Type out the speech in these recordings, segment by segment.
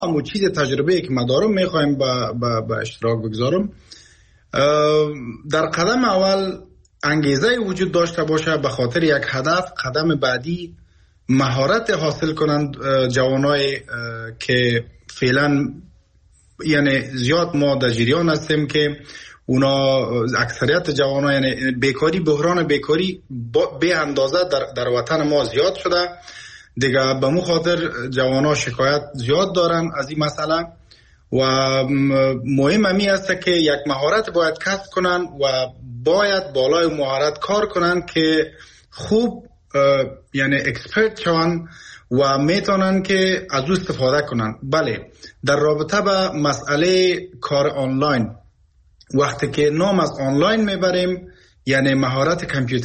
اما چیز تجربه که ما دارم میخوایم با اشتراک بگذارم. در قدم اول انگیزه وجود داشته باشه به خاطر یک هدف. قدم بعدی مهارت حاصل کنند جوانای که فعلا یعنی زیاد ما در جریان هستیم که اونا اکثریت جوانای یعنی بیکاری، بحران بیکاری به اندازه در وطن ما زیاد شده دیگه. به مو خاطر جوانا شکایت زیاد دارن از این مسئله و مهم همی است که یک مهارت باید کسب کنن و باید بالای مهارت کار کنن که خوب یعنی اکسپرت شوند و میتونن که از او استفاده کنن. بله، در رابطه با مسئله کار آنلاین، وقتی که نام از آنلاین میبریم یعنی مهارت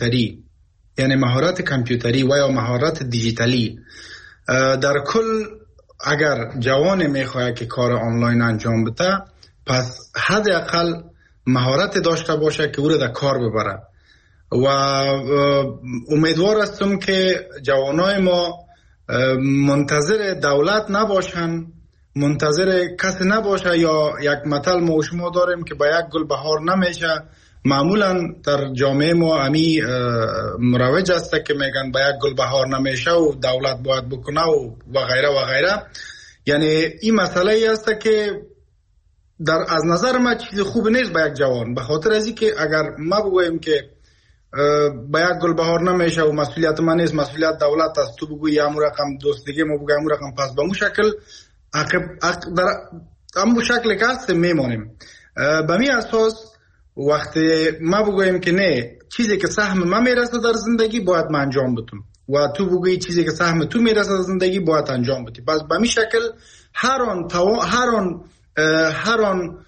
کامپیوتری و یا مهارت دیجیتالی. در کل اگر جوان میخواد که کار آنلاین انجام بده، پس حداقل مهارت داشته باشه که او را در کار ببره. و امیدوار هستم که جوانای ما منتظر دولت نباشن، منتظر کسی نباشه. یا یک مثل ما شما داریم که با یک گل بهار نمیشه. معمولا در جامعه ما امی مروج است که میگن با یک گل بهار نمیشه و دولت باید بکنه و غیره و غیره. یعنی این مسئله ای است که از نظر ما چیز خوب نیست با یک جوان، به خاطر از اینکه اگر ما بگوییم که با یک گل بهار نمیشه و مسئولیت من نیست، مسئولیت دولت است، تو بگویی همون رقم دوستگی ما بگوییم همون رقم، پس به اون شکل در همون شکل که هست میمانیم. به می اساس وقتی ما بگوییم که نه، چیزی که سهم من میرسه در زندگی باید من انجام بدم و تو بگویی چیزی که سهم تو میرسه در زندگی باید انجام بدی، پس به می شکل هر آن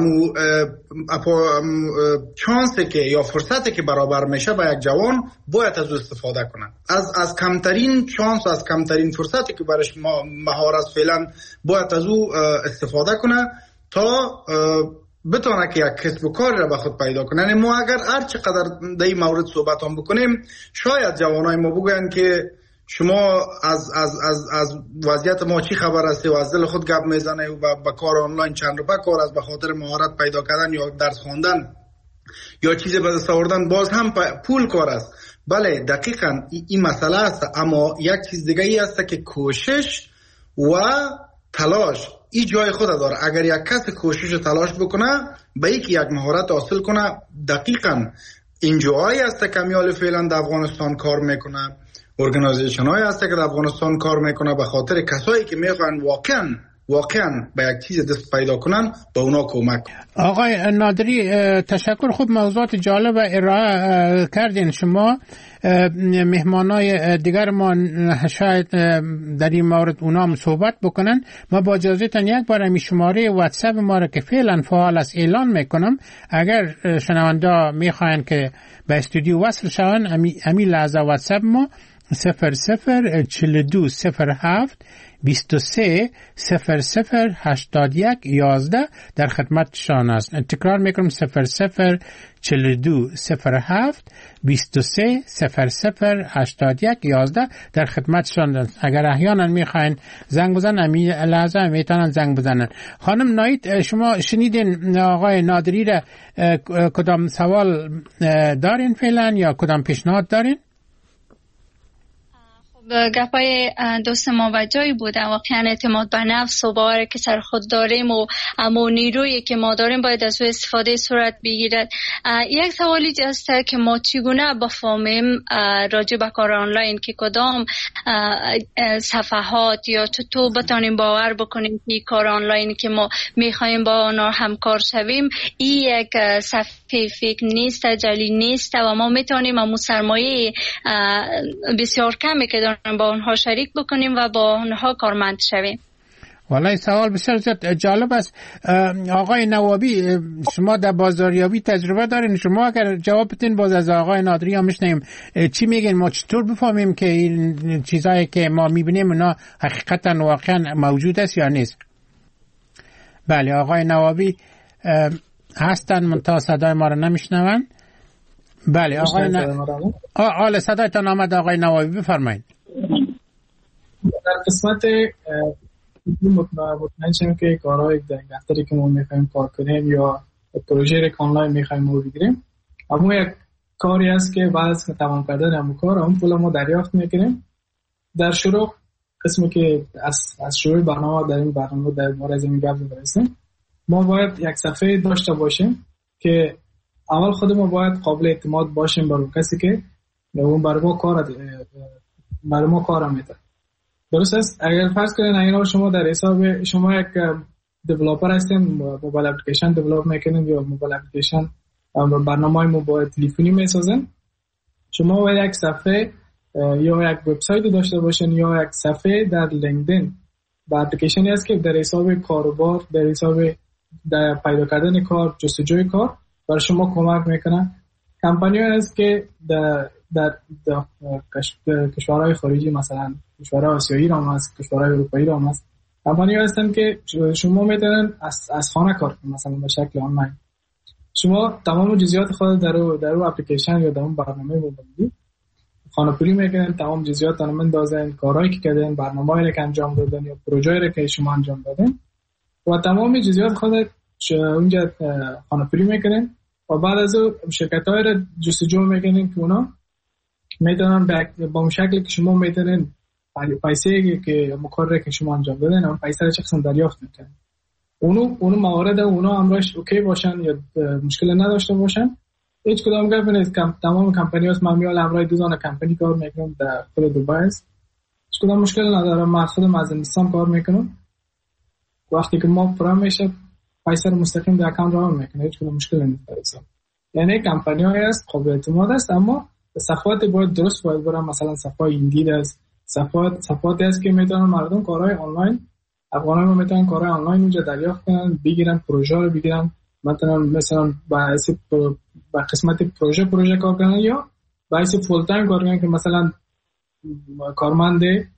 چانسی که یا فرصتی که برابر میشه با یک جوان باید از او استفاده کنه. از کمترین چانس، از کمترین فرصتی که برش مهارت فعلا باید از او استفاده کنه تا بتونه که یک کسب و کار را به خود پیدا کنه. یعنی ما اگر هر چقدر در این مورد صحبت هم بکنیم، شاید جوانای ما بگوین که شما از وضعیت ما چی خبر هستی و از دل خود گپ میزنه و با کار آنلاین چند روپه کار است، به خاطر مهارت پیدا کردن یا درس خواندن یا چیزی به دست آوردن باز هم پول کار است. بله دقیقاً این مسئله است، اما یک چیز دیگه ای است که کوشش و تلاش این جای خود داره. اگر یک کس کوشش و تلاش بکنه به یک مهارت حاصل کنه، دقیقاً این جایی است که میال فعلا در افغانستان کار میکنه، ارگانیزیشن های هست که در افغانستان کار میکنه به خاطر کسایی که میخوان واقعا به یک چیز دست پیدا کنن به اونا کمک. آقای نادری تشکر، خوب موضوعات جالب ارائه کردین. شما مهمانای دیگر ما شاید در این مورد اونا هم صحبت بکنن. ما با اجازهتون یک بار امی شماره واتساپ ما را که فعلا فعال است اعلان میکنم. اگر شنونده میخواین که به استودیو وصل شون، امی لحظه واتساپ ما 004207 23 00 81 11 در خدمتشان است. تکرار میکنم 004207 23 00 81 11 در خدمتشان است. اگر احیانا میخواین زنگ بزنن، امی لحظه میتونن زنگ بزنن. خانم نایت، شما شنیدین آقای نادری را، کدام سوال دارین فعلا یا کدام پیشنهاد دارین؟ گپای دوست ما و جایی بوده. واقعا اعتماد به نفس و باور که سر خود داریم و اما نیرویی که ما داریم باید از او استفاده صورت بگیرد. یک سوالی هست که ما چگونه بفهمیم راجع به کار آنلاین که کدام صفحات یا تو بتانیم باور بکنیم که کار آنلاین که ما میخوایم با آنها همکار شویم این یک صفحه فیک نیست، جعلی نیست و ما میتونیم امو سرمایه بسیار کمی که با اونها شریک بکنیم و با اونها کارمند شویم. والله سوال بسیار جالب است. آقای نوابی، شما در بازاریابی تجربه دارین، شما اگر جواب بدین باز از آقای نادری هم میشنیم چی میگین، ما چطور بفهمیم که این چیزایی که ما میبینیم اونا حقیقتا واقعا موجود است یا نیست؟ بله آقای نوابی هستن منتها صدای ما رو نمیشنون. بله آقای صدایتان آمد آقای نوابی، بفرمایید. در قسمت مطمئن شیم که کارهای دفتری که ما میخوایم کار کنیم یا پروژه که آنلاین میخوایم ما بگیریم، اما یک کاری است که بعد از تمام کردن همون کار اون پول ما دریافت میکنیم. در شروع قسمی که از شروع برنامه در این برنامه در مورد این گپ می‌رسیم، ما باید یک صفحه داشته باشیم که اول خود ما باید قابل اعتماد باشیم برای کسی که اون برای ما کار میده. درست است؟ اگر فرض کنین اگر شما در حساب شما یک دیولپر هستین، موبایل اپلیکیشن دیولپ میکنین یا موبایل اپلیکیشن برنامه‌های موبایل تلفنی میسازن، شما باید یک صفحه یا یک وبسایت داشته باشین یا یک صفحه در لینکدین با اپلیکیشنی است که در حساب کاروبار، در حساب در پیدا کردن کار، جستجوی کار برای شما کمک میکنه. کمپانی‌ها هست که در کشورهای خارجی، مثلا کشورهای آسیایی را هست، کشورهای اروپایی را هست، کمپانی‌ها هستن که شما میتونن از خانه کار کنید، مثلا به شکل آنلاین. شما تمام جزئیات خود در اون اپلیکیشن یا در اون برنامه موبایلی خانه‌پولی میکنن، تمام جزئیات رو میندازن، کارهایی که کردن، برنامه‌ای که انجام دادن یا پروژه‌ای که شما انجام دادن و تمام جزئیات خود اونجا خانه‌پولی میکنن و بعد از اون شرکت‌های رو جستجو میکنن که اونا میتونن با اون شکلی که شما میتونن پیسه که مقرره که شما انجام دادن اون پیسه رو چه قسم دریافت میکنن. اونو موارد اونا امروز اوکی باشن یا مشکل نداشته باشن، هیچ کدام گپ نیست. تمام کمپانی‌ها معمولا امروز دوزان کمپانی کار میکنن در خود دبی است، هیچ کدام مشکل نداره. ما خودم از هندوستان کار میکنم، وقتی که ما پرام میشه پیسه رو مستقیم در اکانت رو میکنه، هیچ کدام مشکل نیست. یعنی کمپانی‌هایی است قابل اعتماد است، اما صفحات باید درست باید برن. مثلا صفحه ایندید است، صفحاتی است که میتونن مردم کارهای آنلاین، افغانان میتونن کارهای آنلاین اونجا دریافت کنن، بگیرن، پروژه رو بگیرن، مثلا با قسمت پروژه کار کنن یا باعث فول تایم کار کنن که مثلا کارمند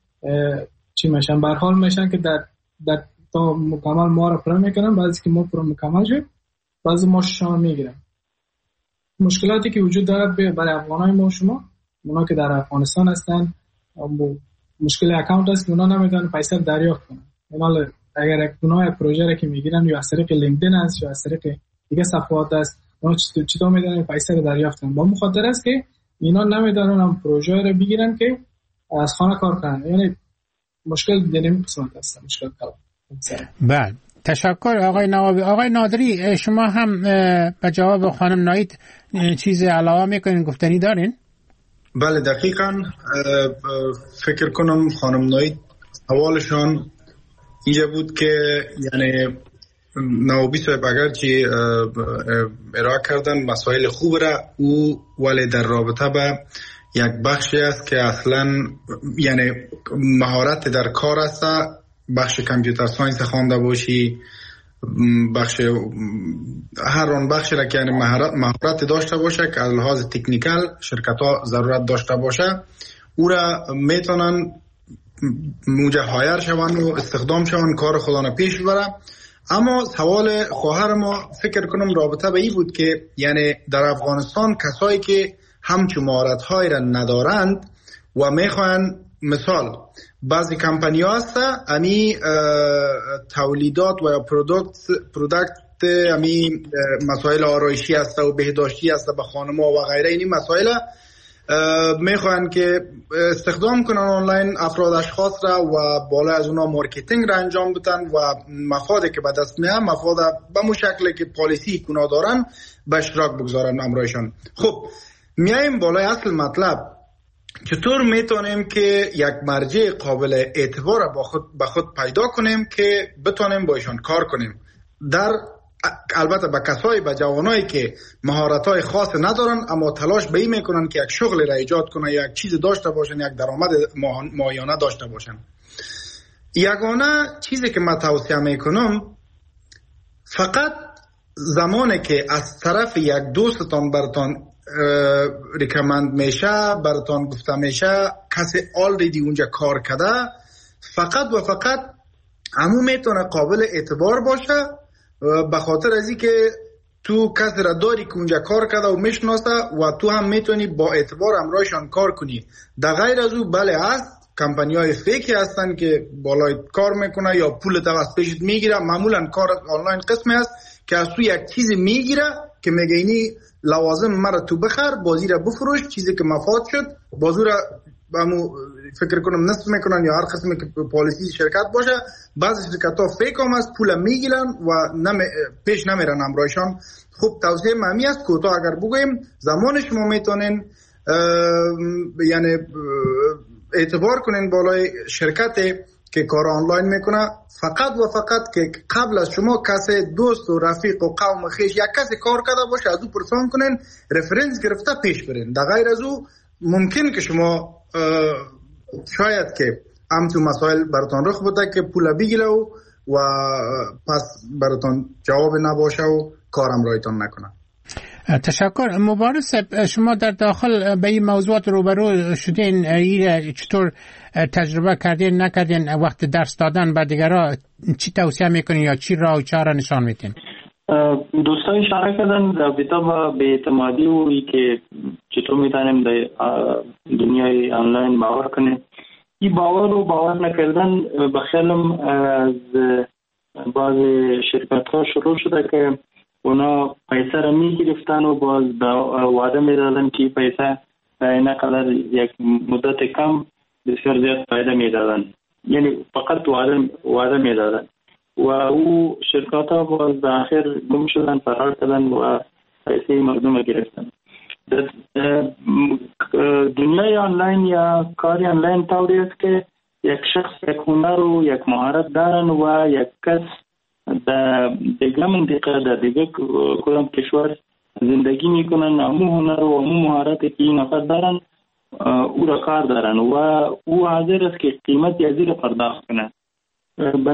چی میشن، به هر حال میشن که در تا مکمل ما رو پرو میکنن، بعضی که ما پرو مکمل شد بعضی ما شما میگیرن. مشکلاتی که وجود داره برای افغانای ما شما، اونا که در افغانستان هستن، مشکل اکانت است که اونا نمیتونن پیسه دریافت کنن. حالا اگر اونا پروژه را که میگیرن یا از طریق لینکدین است یا از طریق دیگه صفحات است، اونا چطور میتونن پیسه رو دریافت کنن؟ با مخاطر است که اینا نمیتونن هم پروژه رو بگیرن که از خانه کار کنن. یعنی مشکل دینیم قسمت است، مشکل کلام. بله، تشکر آقای نوابی. آقای نادری، شما هم به جواب خانم نایید چیز علاوه میکنین، گفتنی دارین؟ بله دقیقاً. فکر کنم خانم نایید سوالشان اینجا بود که یعنی نوابی صاحب اگر چی ارائه کردن مسائل خوب را او، ولی در رابطه به یک بخشی است که اصلا یعنی مهارت در کار است، بخش کامپیوتر ساینس خوانده باشی، بخش هر اون بخشی را که یعنی مهارت داشته باشه که از لحاظ تکنیکال شرکت ها ضرورت داشته باشه، او را میتونن موجه هایر شوند و استخدام شوند، کار خودانه پیش ببره. اما سوال خواهر ما فکر کنم رابطه به این بود که یعنی در افغانستان کسایی که همچون مهارت هایی را ندارند و میخواین، مثال بعضی کمپانی ها هست امی تولیدات و یا پرودکت امی مسائل آرایشی هست و بهداشتی هست به خانم ها و غیره، اینی مسائل میخوان که استخدام کنن آنلاین افراد اشخاص را و بالا از اونا مارکتینگ را انجام بدن و مفادی که به دست میاد مفاد به مو شکلی که پالیسی کنا دارن به اشتراک بگذارن امرایشان. خب میایم بالای اصل مطلب، چطور میتونیم که یک مرجع قابل اعتبار به خود پیدا کنیم که بتونیم با ایشان کار کنیم، در البته به کسایی، به جوانایی که مهارت‌های خاص ندارن اما تلاش به این میکنن که یک شغل را ایجاد کنن، یک چیز داشته باشن، یک درآمد ماهیانه داشته باشن. یگانه چیزی که من توصیه میکنم، فقط زمانی که از طرف یک دوستتان براتان ریکمند میشه، براتان گفته میشه کسی آلریدی اونجا کار کرده، فقط و فقط همون میتونه قابل اعتبار باشه به خاطر از این که تو کسی را داری که اونجا کار کرده و میشناسه و تو هم میتونی با اعتبار همراهشان کار کنی. در غیر از او بله است کمپانی‌های فیکی هستن که بالای کار میکنه یا پول تو از پیشت میگیره. معمولا کار آنلاین قسمی است که از تو یک چیزی میگیره که میگه اینی لوازم مرا تو بخر، بازی را بفروش، چیزی که مفاد شد بازو را فکر کنم نصف میکنن یا هر قسمی که پالیسی شرکت باشه. بعضی شرکت ها فیک هم است، پول میگیرن و پیش نمیرن امرایشان. خوب توصیه مهمی است کوتاه اگر بگویم زمان شما میتونین یعنی اعتبار کنین بالای شرکتی که کار آنلاین میکنه، فقط و فقط که قبل از شما کسی دوست و رفیق و قوم خیش یک کسی کار کرده باشه از او پرسان کنین، رفرنس گرفته پیش برین. در غیر از او ممکن که شما شاید که همچون مسائل براتان رخ بوده که پول بگیره و پس براتان جواب نباشه و کارم رایتان نکنه. تشکر. مبارک شما در داخل به این موضوعات روبرو شدین، چطور تجربه کردین نکردین؟ وقت درس دادن به دیگران چی توصیه میکنین یا چی راه و چاره نشان میدین؟ دوستان اشاره کردن رابطه با بی‌اعتمادی و که چطور میتونیم در دنیای آنلاین باور کنیم. این باور و باور نکردن بخیالم از بعض شرکت ها شروع شده که اونا پیسه را میگرفتن و باز وعده میدادن که پیسه اینقدر یک مدت کم بسیار زیاد فایده میدادن، یعنی فقط وعده میدادن و او شرکت ها باز در آخر گم شدن، فرار کردن و پیسه مردم گرفتن. دنیای آنلاین یا کاری آنلاین طوری است که یک شخص یک هنر و یک مهارت دارن و یک کس در دیگه منطقه در دیگه کدام کشور زندگی میکنن، امو هنر و امو مهارت که این نفر دارن او را کار دارن و او حاضر است که قیمت یازی را پرداخت کنه. به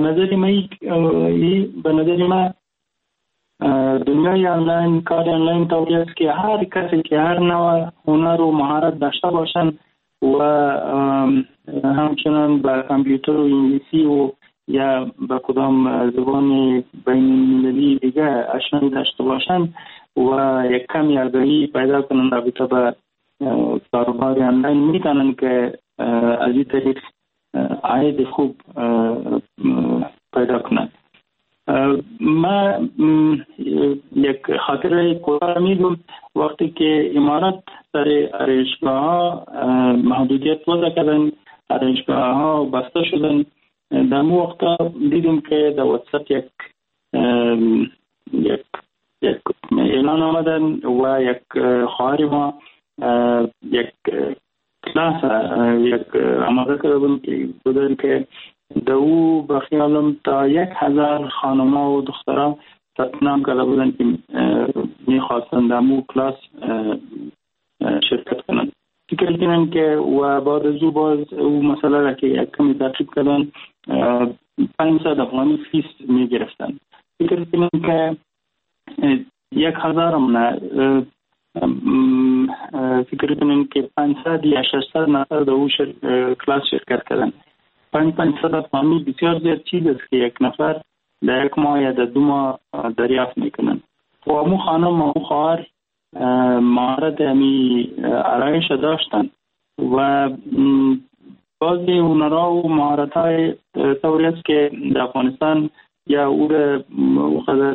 نظر ما دنیای آنلاین کار آنلاین طوری است که هر کسی که هر نوع هنر و مهارت داشته باشن و همچنان با کامپیوتر و انگلیسی و یا با کدام زبان بین المللی دیگه آشنایی داشته باشن و یک کمی آگاهی پیدا کنن رابطه با کاروبار آنلاین، میتونن که از این طریق عاید خوب پیدا کنن. ما یک خاطره کوتاه میگم. وقتی که امارات سر آرایشگاه ها محدودیت وضع کردن، آرایشگاه ها بسته شدن، در اون وقت دیدیم که در واتساپ یک اعلان آمدن و یک خواهر ما یک کلاس یک آماده کرده بودن که در او بخیالم تا 1000 خانم‌ها و دخترها ثبت نام کرده بودن که میخواستن در اون کلاس شرکت کنن. فکر کنن که و بعد از او باز او مسئله را که یک کمی تعقیب کردن 500 افغانی فیس میگرفتن. فکر کنن که 1000 هم نه، فکر کنن که 500 یا 600 نفر در او کلاس شرکت کردن. 500 افغانی بسیار زیاد چیز است که یک نفر در یک ماه یا در 2 ماه دریافت میکنن. و امو خانم و امو خواهر مهارت همی آرایش داشتن و بعضی هنرها و مهارت های طوری است که در افغانستان یا او را قدر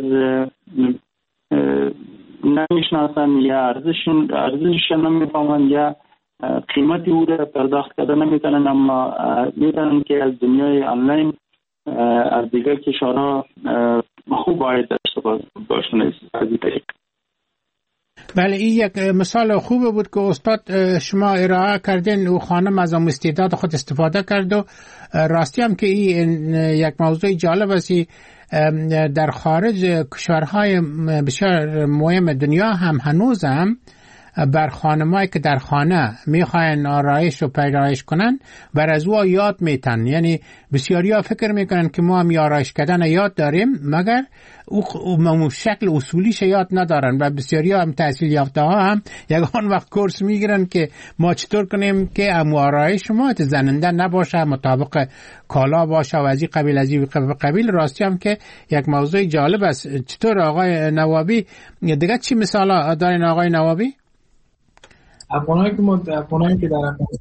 نمیشناسن یا ارزشش نمیفهمن یا قیمتی او را پرداخت کرده نمیتونن، اما میتونن که از دنیای آنلاین از دیگر کشورها خوب عاید داشته باشن از این طریق. بله، این یک مثال خوبه بود که استاد شما ارائه کردین و خانم از استعداد خود استفاده کرد و راستی هم که این یک موضوع جالب است. در خارج کشورهای بسیار مهم دنیا هم هنوز هم بر خانمایی که در خانه میخواین آرایش و پیرایش کنن بر از او یاد میتن. یعنی بسیاری ها فکر میکنن که ما هم آرایش کردن یاد داریم مگر او شکل اصولیش یاد ندارن و بسیاری ها هم تحصیل یافته ها هم یگان وقت کورس میگیرن که ما چطور کنیم که آرایش ما زننده نباشه، مطابق کالا باشه و از این قبیل از این قبیل. راستی هم که یک موضوع جالب است. چطور آقای نوابی دیگه چی مثالا دارین آقای نوابی؟ افغانایی که در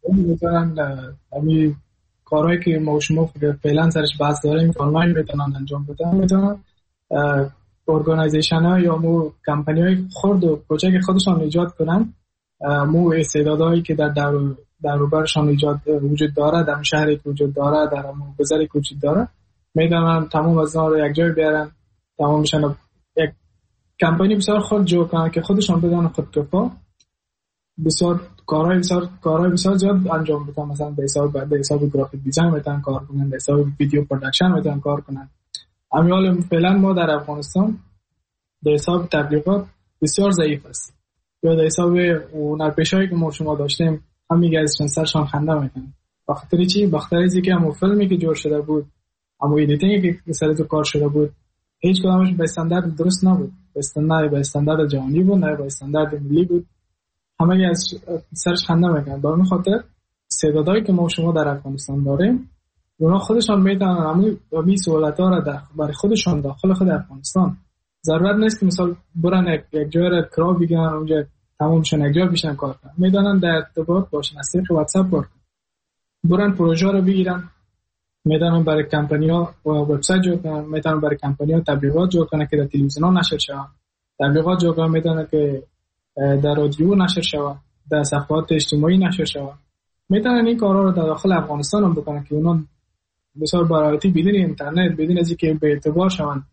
میتونن همین کارهایی که ما و شما فعلا سرش بحث داریم آنلاین میتونن انجام بدن. میتونن ارگانایزیشن ها یا مو کمپانی های خرد و کوچک خودشان ایجاد کنن. مو استعدادهایی که در دور و برشان وجود داره، در شهری که وجود داره، در گذری که وجود داره، میتونن تمام از آن رو یک جای بیارن، تمامشان یک کمپانی بسیار خود جو کنن که خودشان بدن خودکفا، بسیار کارهای بسیار زیاد انجام بدن. مثلا به حساب گرافیک دیزاین میتونن کار کنن، به حساب ویدیو پروداکشن میتونن کار کنن. امیال فعلا ما در افغانستان به حساب تبلیغات بسیار ضعیف است. یا در حساب هنرپیشه‌ای که ما شما داشتیم هم میگه از سرشان خنده میکنن. بخاطر چی؟ بخاطر اینکه همون فیلمی که جور شده بود، همون ایدیتینگی که سر تو کار شده بود، هیچ کدامش به استاندارد درست نبود. به استاندارد جهانی بود، نه به استاندارد ملی بود. همه از سرش خنده میکنن. به این خاطر استعدادایی که ما شما در افغانستان داریم، اونا خودشان میتونن همین سهولت‌ها را برای خودشان داخل خود افغانستان، ضرورت نیست که مثلا برن یک جای را کرا بگیرن اونجا تمامشون یک جا بشن کار کنن. میدونن در ارتباط باشن، از طریق واتساپ کار کنن، برن پروژه رو بگیرن، میدونن برای کمپانی‌ها وبسایت جوړ کنن، میدونن برای کمپانی‌ها تبلیغات جوړ کنن که در تلویزیون نشر شود، تبلیغات جوړ کنن، میدونن که در رادیو نشر شود، در صفحات اجتماعی نشر شود. میتونن این کارا رو در داخل افغانستان هم بکنن که اونا بسیار برایتی بدون اینترنت، بدون از اینکه به اعتبار شوند،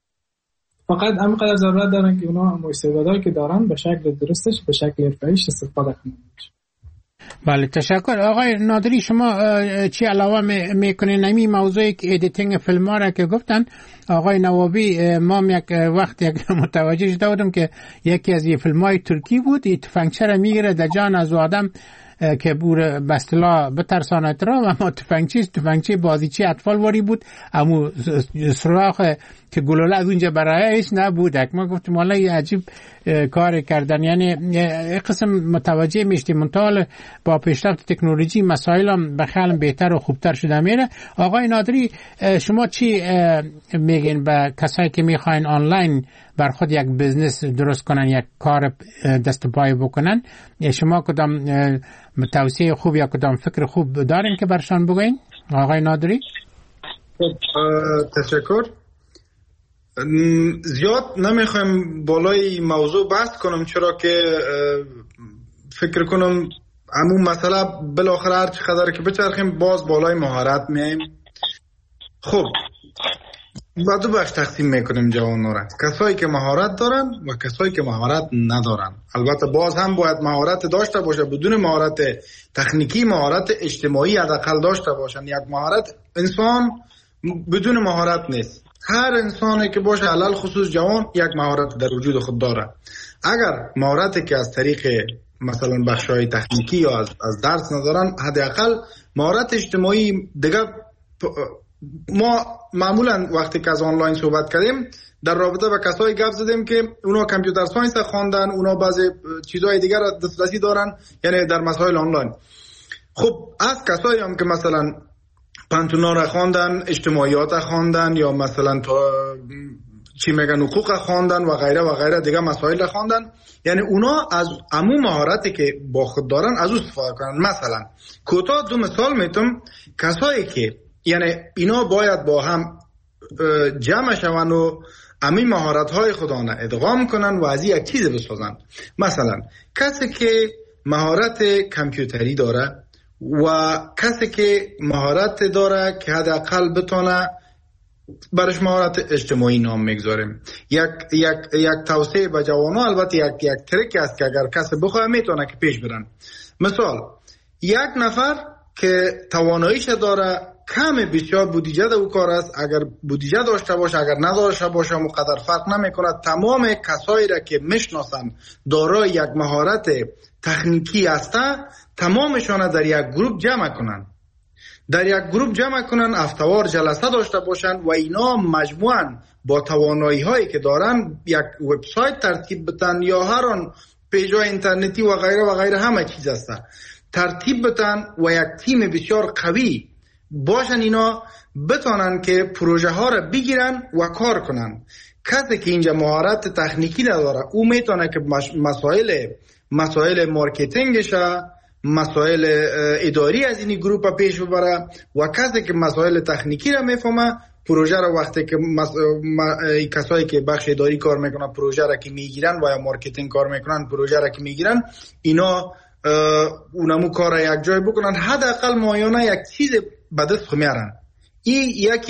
فقط همینقدر ضرورت دارن که اونا استعدادایی که دارن به شکل درستش، به شکل حرفه‌ایش استفاده کنن. بله تشکر. آقای نادری شما چی علاوه میکنین نمی موضوعی که ایدیتینگ فیلم ها را که گفتن آقای نوابی؟ ما یک وقت متوجه شده بودم که یکی از این فیلم های ترکی بود، تفنگچه را میگیره در جان از آدم که بور بستلا بترسانه را و ما تفنگچه بازیچی اطفال واری بود، امو سراخ که گلوله از اونجا برایش نبودک. ما گفتیم والله عجیب کار کردن. یعنی قسم متوجه میشتیم منتال با پیشرفت تکنولوژی مسائل هم بخیالم بهتر و خوبتر شده میره. آقای نادری شما چی میگین به کسایی که میخواین آنلاین بر خود یک بزنس درست کنن، یک کار دست پای بکنن؟ شما کدام توصیه خوب یا کدام فکر خوب دارین که برشان بگوین آقای نادری؟ تشکر. زیاد نمیخوایم بالای موضوع بحث کنم، چرا که فکر کنم همون مسئله بالاخره هر چقدر که بچرخیم باز بالای مهارت میایم. خب با دو بخش تقسیم میکنیم جوان‌ها را، کسایی که مهارت دارن و کسایی که مهارت ندارن. البته باز هم باید مهارت داشته باشه، بدون مهارت تکنیکی مهارت اجتماعی حداقل داشته باشن. یک مهارت انسان بدون مهارت نیست. هر انسانی که باشه علل خصوص جوان یک مهارت در وجود خود داره. اگر مهارتی که از طریق مثلا بخشای تکنیکی یا از درس ندارن، حداقل مهارت اجتماعی دیگه. ما معمولا وقتی که از آنلاین صحبت کردیم در رابطه با کسایی گپ زدیم که اونا کامپیوتر ساینس خواندن، اونا بعضی چیزهای دیگر دسترسی دارن، یعنی در مسائل آنلاین. خب از کسایی هم که مثلا پانتونا را خواندن، اجتماعیات خواندن، یا مثلا چی میگن حقوق خواندن و غیره و غیره دیگه مسائل را خواندن، یعنی اونا از عموم مهارتی که با خود دارن از او استفاده کنن. مثلا کوتاه دو مثال میتونم. کسایی که یعنی اینا باید با هم جمع شون و همین مهارت‌های خودانه ادغام کنن و از یک چیز بسازن. مثلا کسی که مهارت کامپیوتری داره و کسی که مهارت داره که حداقل بتونه برش مهارت اجتماعی نام میگذاریم. یک توصیه به جوانان، البته یک تریک است که اگر کسی بخواه میتونه که پیش برن. مثال یک نفر که تواناییش داره، کم بسیار بودجه دو کار است، اگر بودجه داشته باشه اگر نداشته باشه مقدر فرق نمیکنه. تمام کسایی را که میشناسن دارای یک مهارت تکنیکی هسته، تمامشان در یک گروه جمع کنن، در یک گروه جمع کنن، هفته‌وار جلسه داشته باشن و اینا مجموعاً با توانایی هایی که دارن یک وبسایت ترتیب بدن یا هر آن پیجای اینترنتی و غیره و غیره، همه چیز هست ترتیب بدن و یک تیم بسیار قوی باشن، اینا بتونن که پروژه ها را بگیرن و کار کنن. کسی که اینجا مهارت تکنیکی نداره او میتونه که مسائل مارکتینگش، مسائل اداری از این گروه پیش ببره و کسی که مسائل تکنیکی را میفهمه پروژه را وقتی که کسایی که بخش اداری کار میکنن پروژه را که میگیرن و یا مارکتینگ کار میکنن پروژه را که میگیرن اینا اونمو کار را یک جای بکنن حداقل ماهیانه یک چیز به دست میارن. این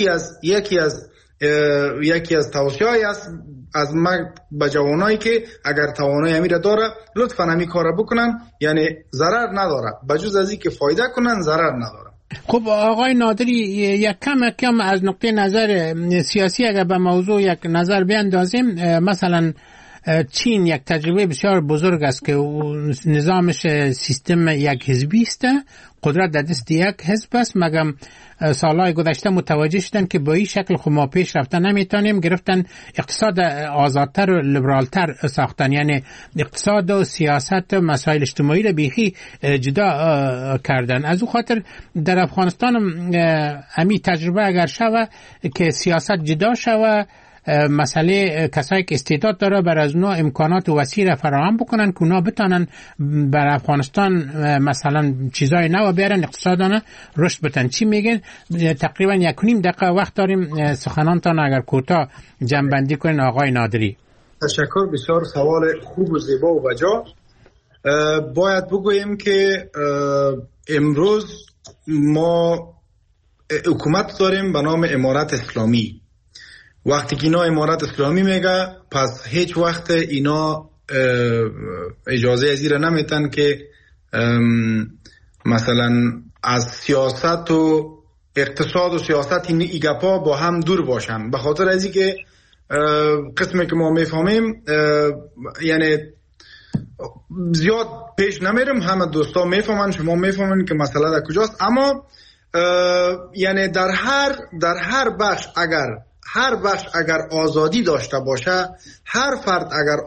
یکی از توصیه‌ای است از من به جوانایی که اگر توانایی همین را داره لطفاً همین کار را بکنن، یعنی ضرر نداره، بجز از این که فایده کنن ضرر نداره. خب آقای نادری یک کم از نقطه نظر سیاسی اگر به موضوع یک نظر بیندازیم، مثلا چین یک تجربه بسیار بزرگ است که نظامش سیستم یک حزبی است، قدرت در دست یک حزب است. مگم سالهای گذشته متوجه شدن که با این شکل خب ما پیش رفتن نمیتونیم، گرفتن اقتصاد آزادتر و لیبرالتر ساختن، یعنی اقتصاد و سیاست و مسائل اجتماعی را بیخی جدا کردن. از او خاطر در افغانستان همی تجربه اگر شوه که سیاست جدا شوه، مسئله کسایی که استعداد داره بر از اونا امکانات وسیع فراهم بکنن که اونا بتانن بر افغانستان مثلا چیزای نو بیارن، اقتصادانه رشد بتن. چی میگن؟ تقریبا 1.5 دقیقه وقت داریم، سخنانتان اگر کوتاه جمع‌بندی کنین آقای نادری. تشکر، بسیار سوال خوب و زیبا و بجا. باید بگوییم که امروز ما حکومت داریم به نام امارت اسلامی. وقتی که اینا امارت اسلامی میگه پس هیچ وقت اینا اجازه از این نمیتن که مثلا از سیاست و اقتصاد و سیاست این ایگپا با هم دور باشن. به خاطر از این که قسمی که ما میفهمیم یعنی زیاد پیش نمیرم، همه دوستا میفهمن، شما میفهمن که مسئله در کجاست. اما یعنی در هر بخش اگر آزادی داشته باشه، هر فرد اگر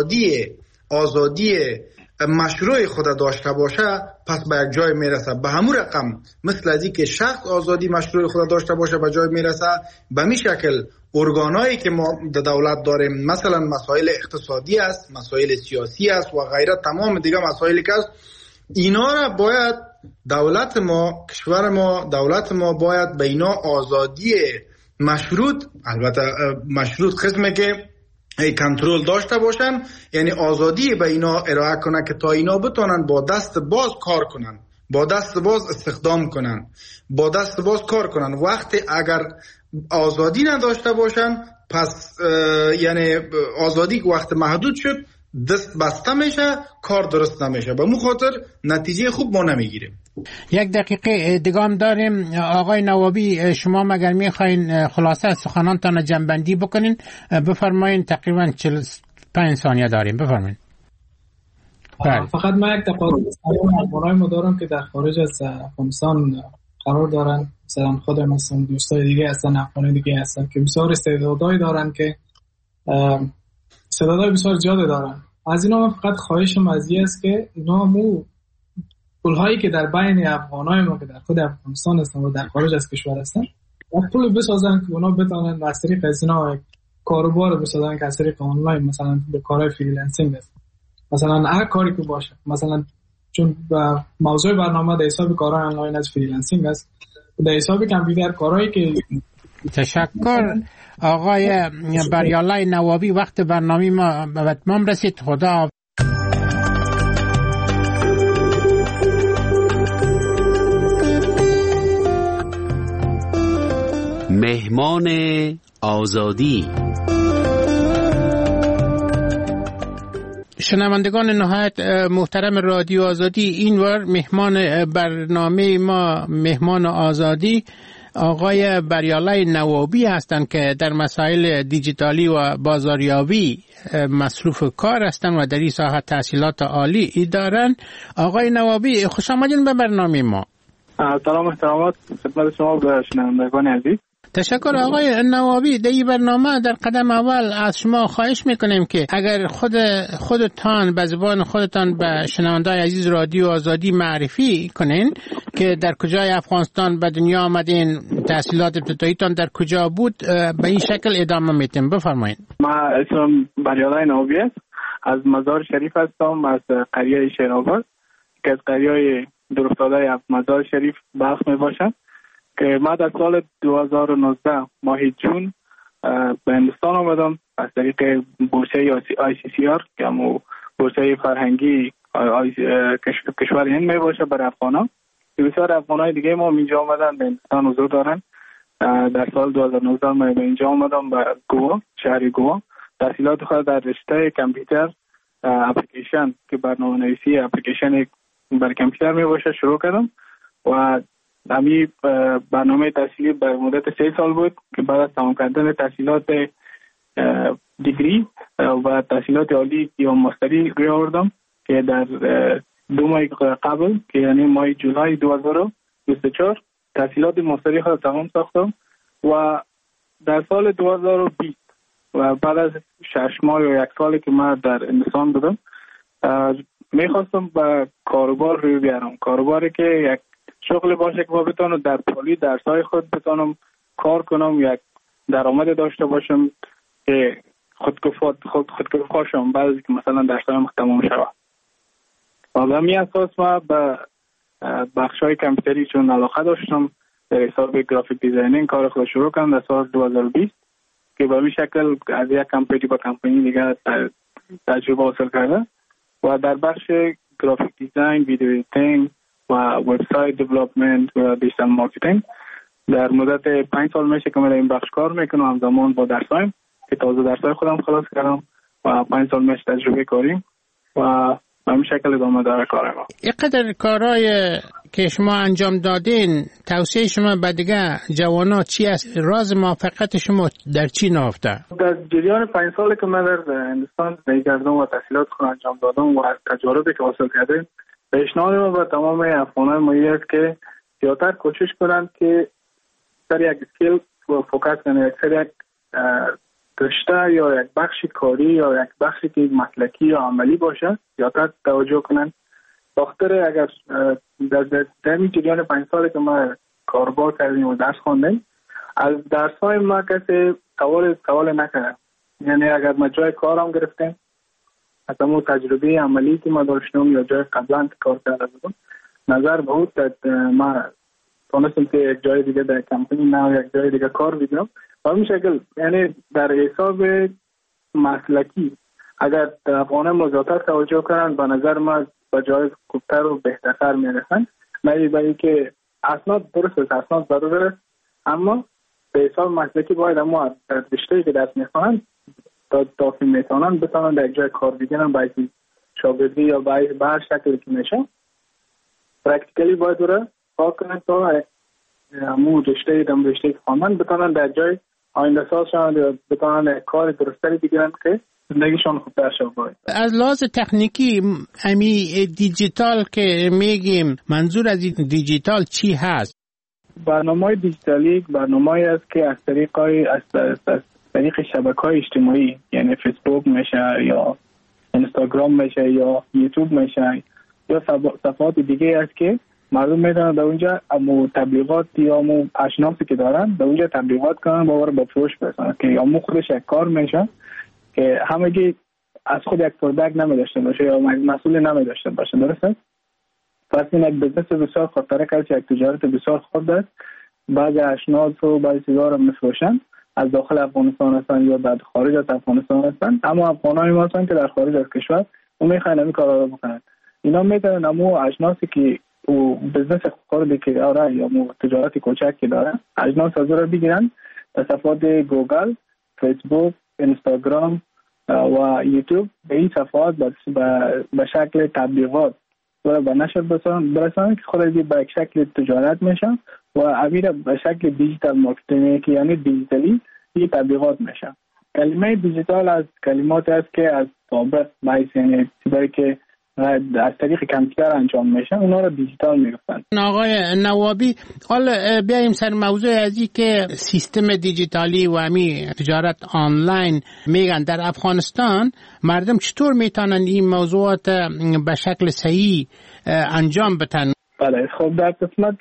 آزادی مشروع خود داشته باشه پس به یک جای میرسه. به همون رقم مثل از این که شخص آزادی مشروع خود داشته باشه به جای میرسه، به می شکل ارگانایی که ما در دولت داریم مثلا مسائل اقتصادی است، مسائل سیاسی است و غیره، تمام دیگه مسائلی که است، اینا را باید دولت ما، کشور ما، دولت ما باید به اینا آزادی مشروط، البته مشروط قسمه که کنترل داشته باشن، یعنی آزادی به اینا ارائه کنه که تا اینا بتونن با دست باز کار کنن، با دست باز استخدام کنن، با دست باز کار کنن. وقتی اگر آزادی نداشته باشن پس یعنی آزادی که وقت محدود شد دست بسته میشه، کار درست نمیشه، به مو خاطر نتیجه خوب ما نمیگیریم. 1 دقیقه دیگه داریم. آقای نوابی شما مگر میخواین خلاصه سخنانتان جمع‌بندی بکنین بفرمایین، تقریبا 45 ثانیه داریم، بفرمایین. فقط من یک تقاضای افغانای ما دارم که در خارج از افغانستان قرار دارن، مثلا خودم هستم، دوستای دیگه هستن، افغانای دیگه هستن که بسیار استعدادایی دارن، که استعدادای بسیار زیاد دارن. از اینا من فقط خواهشم از این است که اینا پول‌هایی که در بین افغانای ما که در خود افغانستان هستن و در خارج از کشور هستن پول بسازن که اونا بتونن از طریق از اینا کاروبار بسازن که از طریق آنلاین، مثلا به کارهای فریلنسینگ است، مثلا هر کاری که باشه، مثلا چون موضوع برنامه در حساب کارهای آنلاین از فریلنسینگ است، در حساب کامپیوتر کارهایی که. تشکر آقای بریالای نوابی، وقت برنامه ما به اتمام رسید. خدا مهمان آزادی. شنوندگان نهایت محترم رادیو آزادی، این بار مهمان برنامه ما، مهمان آزادی، آقای بریالای نوابی هستند که در مسائل دیجیتالی و بازاریابی مصروف کار هستند و در این ساحه تحصیلات عالی دارند. آقای نوابی خوش آمدین به برنامه ما. سلام احترامات خدمت شما و شنوندگان عزیز. تشکر آقای نوابی. در این برنامه در قدم اول از شما خواهش میکنیم که اگر خودتان به زبان خودتان به شنوندگان عزیز رادیو آزادی معرفی کنین که در کجای افغانستان به دنیا آمدین، تحصیلات ابتداییتان در کجا بود، به این شکل ادامه میتیم. بفرمایید. من اسمم بریالای نوابی است، از مزار شریف هستم، از قریه شیرآباد. که از قریه‌های دورافتاده مزار شریف بلخ می باشم که من در سال 2019 ماه جون به هندوستان آمدم از طریق بورسه ICCR که همون بورسه فرهنگی کشور هند می باشه برای افغانان. بسیار افغانای دیگه ما اینجا آمدن به هندوستان حضور دارن. در سال 2019 من به اینجا آمدم به گوا، شهر گوا. تحصیلات خود در رشته کامپیوتر اپلیکیشن که برنامه‌نویسی اپلیکیشن بر کامپیوتر می باشه شروع کردم و همین برنامه تحصیلی بر مدت 3 سال بود که بعد از تمام کردن تحصیلات دیگری و تحصیلات عالی یا ماستری روی آوردم که در 2 ماه قبل که یعنی ماه جولای 2024 تحصیلات ماستری خود تمام ساختم و در سال 2020 و بعد از 6 ماه یا 1 سالی که من در هندوستان بودم میخواستم به کاروبار روی بیارم. کاروباری که یک شغل باشه که ما بتونم در پولی درسای خود بتونم کار کنم، یک درآمد داشته باشم که خودکفا شم بعد از که مثلا درسایم تمام شود. و به همین اساس ما به بخش‌های کامپیوتری چون علاقه داشتم در حساب گرافیک دیزاینینگ کار خود شروع کردم در سال 2020 که به این شکل از یک کمپانی به کمپانی دیگه تجربه حاصل کرده و در بخش گرافیک دیزاین، ویدیو ایدیتینگ و وبسایت دیولپمنت و دیجیتال مارکتینگ در مدت 5 سال میشه که من این بخش کار میکنم. همزمان با درسایم که تازه درسای خودم خلاص کردم و 5 سال میشه تجربه کاریم و به این شکل ادامه داره کارم. اینقدر کارهای که شما انجام دادین، توصیه شما به دیگه جوانا چی است؟ راز موفقیت شما در چی نهفته؟ در جریان 5 سالی که من در هندوستان زندگی کردم و تحصیلات خود انجام دادم و از تجاربی که حاصل کردم، پیشنهاد ما به تمام افغانان ما است که زیادتر کوشش کنند که سر یک اسکیل فوکس کنند، یک رشته یا یک بخش کاری یا یک بخشی که مسلکی یا عملی باشه زیادتر توجه کنند. بخاطر اگر در این جریان 5 سالی که ما کاربار کردیم و درس خواندیم از درس‌های ما کسی سوال نکرد. یعنی اگر ما جای کارم گرفتیم از همون تجربه عملی که ما داشتیم یا جای قبلا کار کرده بودم نظر بود ما تونستم که یک جای دیگه در کمپانی نه یک جای دیگه کار بگیرم و همین شکل یعنی در حساب مسلکی اگر افغانه مزاتر توجه کنند به نظر ما به جای خوبتر و بهتر میرسن. نه برای که اسناد درست است، اسناد ضرور است، اما به حساب مسلکی باید اما در رشته‌ای که درس میخوانند تا که میتونن بتونن در جای کار بگیرن باید شاگردی یا باید به هر شکلی که میشه پرکتیکلی باید رو کار کنن تا همون رشته که خواندن بتونن در جای آینده ساز شوند یا بتونن کار درستری بگیرن که زندگیشون خوبتر شود. از لحاظ تکنیکی امی دیجیتال که میگیم منظور از دیجیتال چی هست؟ برنامه‌های دیجیتالی برنامه‌ای است که از طریق شبکه‌های اجتماعی یعنی فیسبوک میشه یا اینستاگرام میشه یا یوتیوب میشه یا صفحات دیگه است که مردم میتونن در اونجا امو تبلیغات یا امو اشناسی که دارن در اونجا تبلیغات کنن با فروش برسن که امو خودش یک کار میشه که همگی از خود یک پروداکت نمیداشته باشه یا مسئول نمیداشته باشه. درسته؟ پس این یک بزنس بسیار خطرناک است، یک تجارت بسیار خرد است. بعضی اشناس و بعضی چیزا رو میفروشن از داخل افغانستان هستن یا در خارج از افغانستان هستن، اما افغانایی ما هستن که در خارج از کشور اون میخوان همین کارا رو بکنن. اینا میتونن امو اشناسی که او بزنس خردی که داره یا مو تجارت کوچک که داره اجناس از رو بگیرن در صفحات گوگل، فیسبوک، اینستاگرام و یوتیوب به این صفحات به شکل تبلیغات و به نشر برسانن که خودش به یک شکل تجارت میشن و امیر به شکل دیجیتال مارکتینگ که یعنی دیجیتالی این تبلیغات میشن. کلمه دیجیتال از کلمات است که از سابق باعث یعنی چیزایی که از طریق کامپیوتر انجام میشن اونا رو دیجیتال میگفتن. آقای نوابی حالا بیایم سر موضوع ازی که سیستم دیجیتالی و همی تجارت آنلاین میگن در افغانستان مردم چطور میتونن این موضوعات به شکل صحیح انجام بدن؟ بله خب در قسمت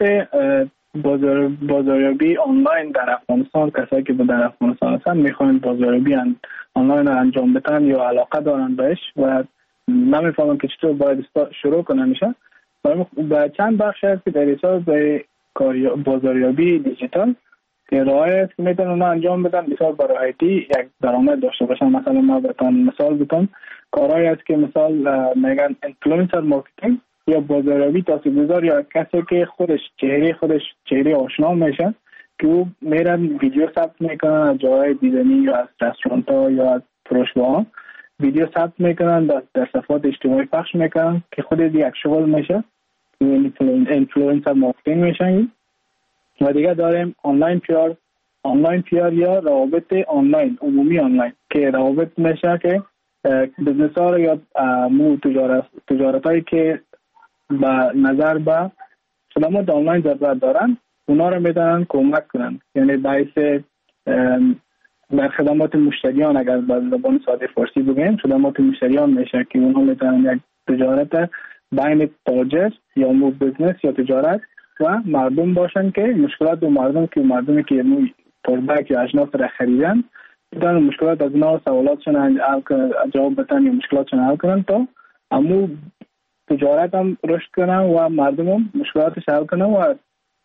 بازاریابی آنلاین در افغانستان کسایی که در افغانستان هستن میخوان بازاریابی آنلاین رو انجام بدن یا علاقه دارن بهش و نمیفهمم که چطور باید شروع کنن میشه. و چند بخش هست که در حساب بازاریابی دیجیتال که راهی است که میتونن اونا انجام بدن بسیار براحتی یک درآمد داشته باشن. مثلا ما بهتون مثال بزنم، کارهایی است که مثال میگن اینفلوئنسر مارکتینگ یا بازاریابی تاثیرگذار یا کسی که خودش چهره آشنا میشه که او میرن ویدیو ثبت میکنن از جای دیدنی یا از رستوران ها یا از فروشگاه، ویدیو ثبت میکنن در صفحات اجتماعی پخش میکنن که خود یک شغل میشه، اینفلوئنسر مارکتینگ میشن. و دیگه داریم آنلاین پیار یا روابط آنلاین، عمومی آنلاین که روابط میشه که بزنس ها یا تجارت هایی که با نظر به خدمات آنلاین ضرورت دارن اونا رو میتونن کمک کنن، یعنی باعث در خدمات مشتریان، اگر به زبان ساده فارسی بگیم خدمات مشتریان میشه که اونا میتونن یک تجارت بین تاجر یا مو بزنس یا تجارت و مردم باشن که مشکلات مردمی که پروداکت یا اجناس را خریدن میتونن مشکلات از اونا سوالاتشون جواب بدن یا مشکلاتشون حل کنن تا امو تجارت هم رشد کنن و مردم هم مشکلاتش حل کنن. و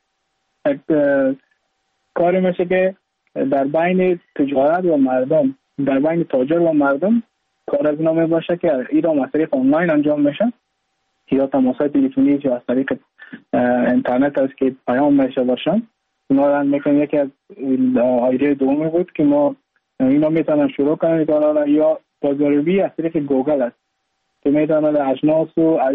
کاری میشه که در بین تجارت و مردم، در بین تاجر و مردم کار از نامه باشه که ایران از طریق آنلاین انجام میشه یا تماسات تلفنی یا از طریق اینترنت است که پیام میشه باشن. اونا را میکنن یکی از ایده دومی بود که ما اینا میتونن شروع کنن یا بازاریابی از طریق گوگل است که میتونن اجناس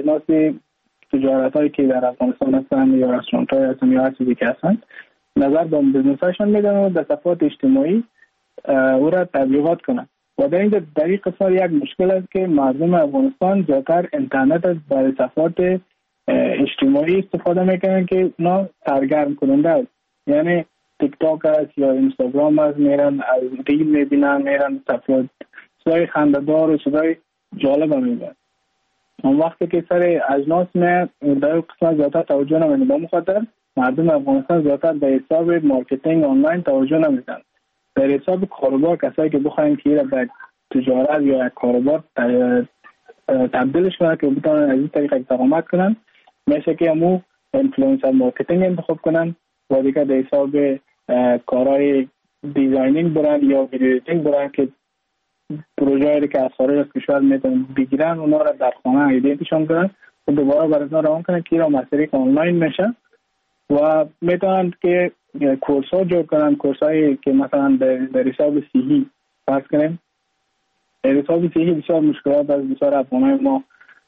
تجارت هایی که در افغانستان هستن یا رستورانت های هستن یا هر چیزی که هستن نظر به بزنس هاشون میدن و در صفحات اجتماعی او را تبلیغات کنن. و در این قسمت یک مشکل است که مردم افغانستان زیادتر اینترنت از برای صفحات اجتماعی استفاده میکنن که اونا سرگرم کننده است، یعنی تیک تاک است یا اینستاگرام است، میرن از ریل میبینن، میرن صفحات صدای خنده‌دار و صدای جالب میبینن. اون وقتی که سر اجناس در قسمت زیادتر توجه نمیدن، با مخاطر مردم افغانستان زیادتر به حساب مارکتینگ آنلاین توجه نمیدن. در حساب کاروبار کسایی که بخواین که را به تجارت یا کاروبار تبدیلش کنن که بتونن از این طریق درآمد کنن، میشه که همو اینفلوئنسر مارکتینگ انتخاب کنن و دیگه در حساب کارهای دیزاینینگ برن یا ویدیو ایدیتینگ برن که پروژه‌ای که از خارج از کشور میتونن بگیرن اونا را در خانه ایدیتشون کنن و دوباره برای اونا روان کنن که از طریق آنلاین میشه. و میتونن که کورس‌ها جور کنن، کورسایی که مثلا در حساب صحی فرض کنیم. در حساب صحی بسیار مشکلات از بسیار افغانای ما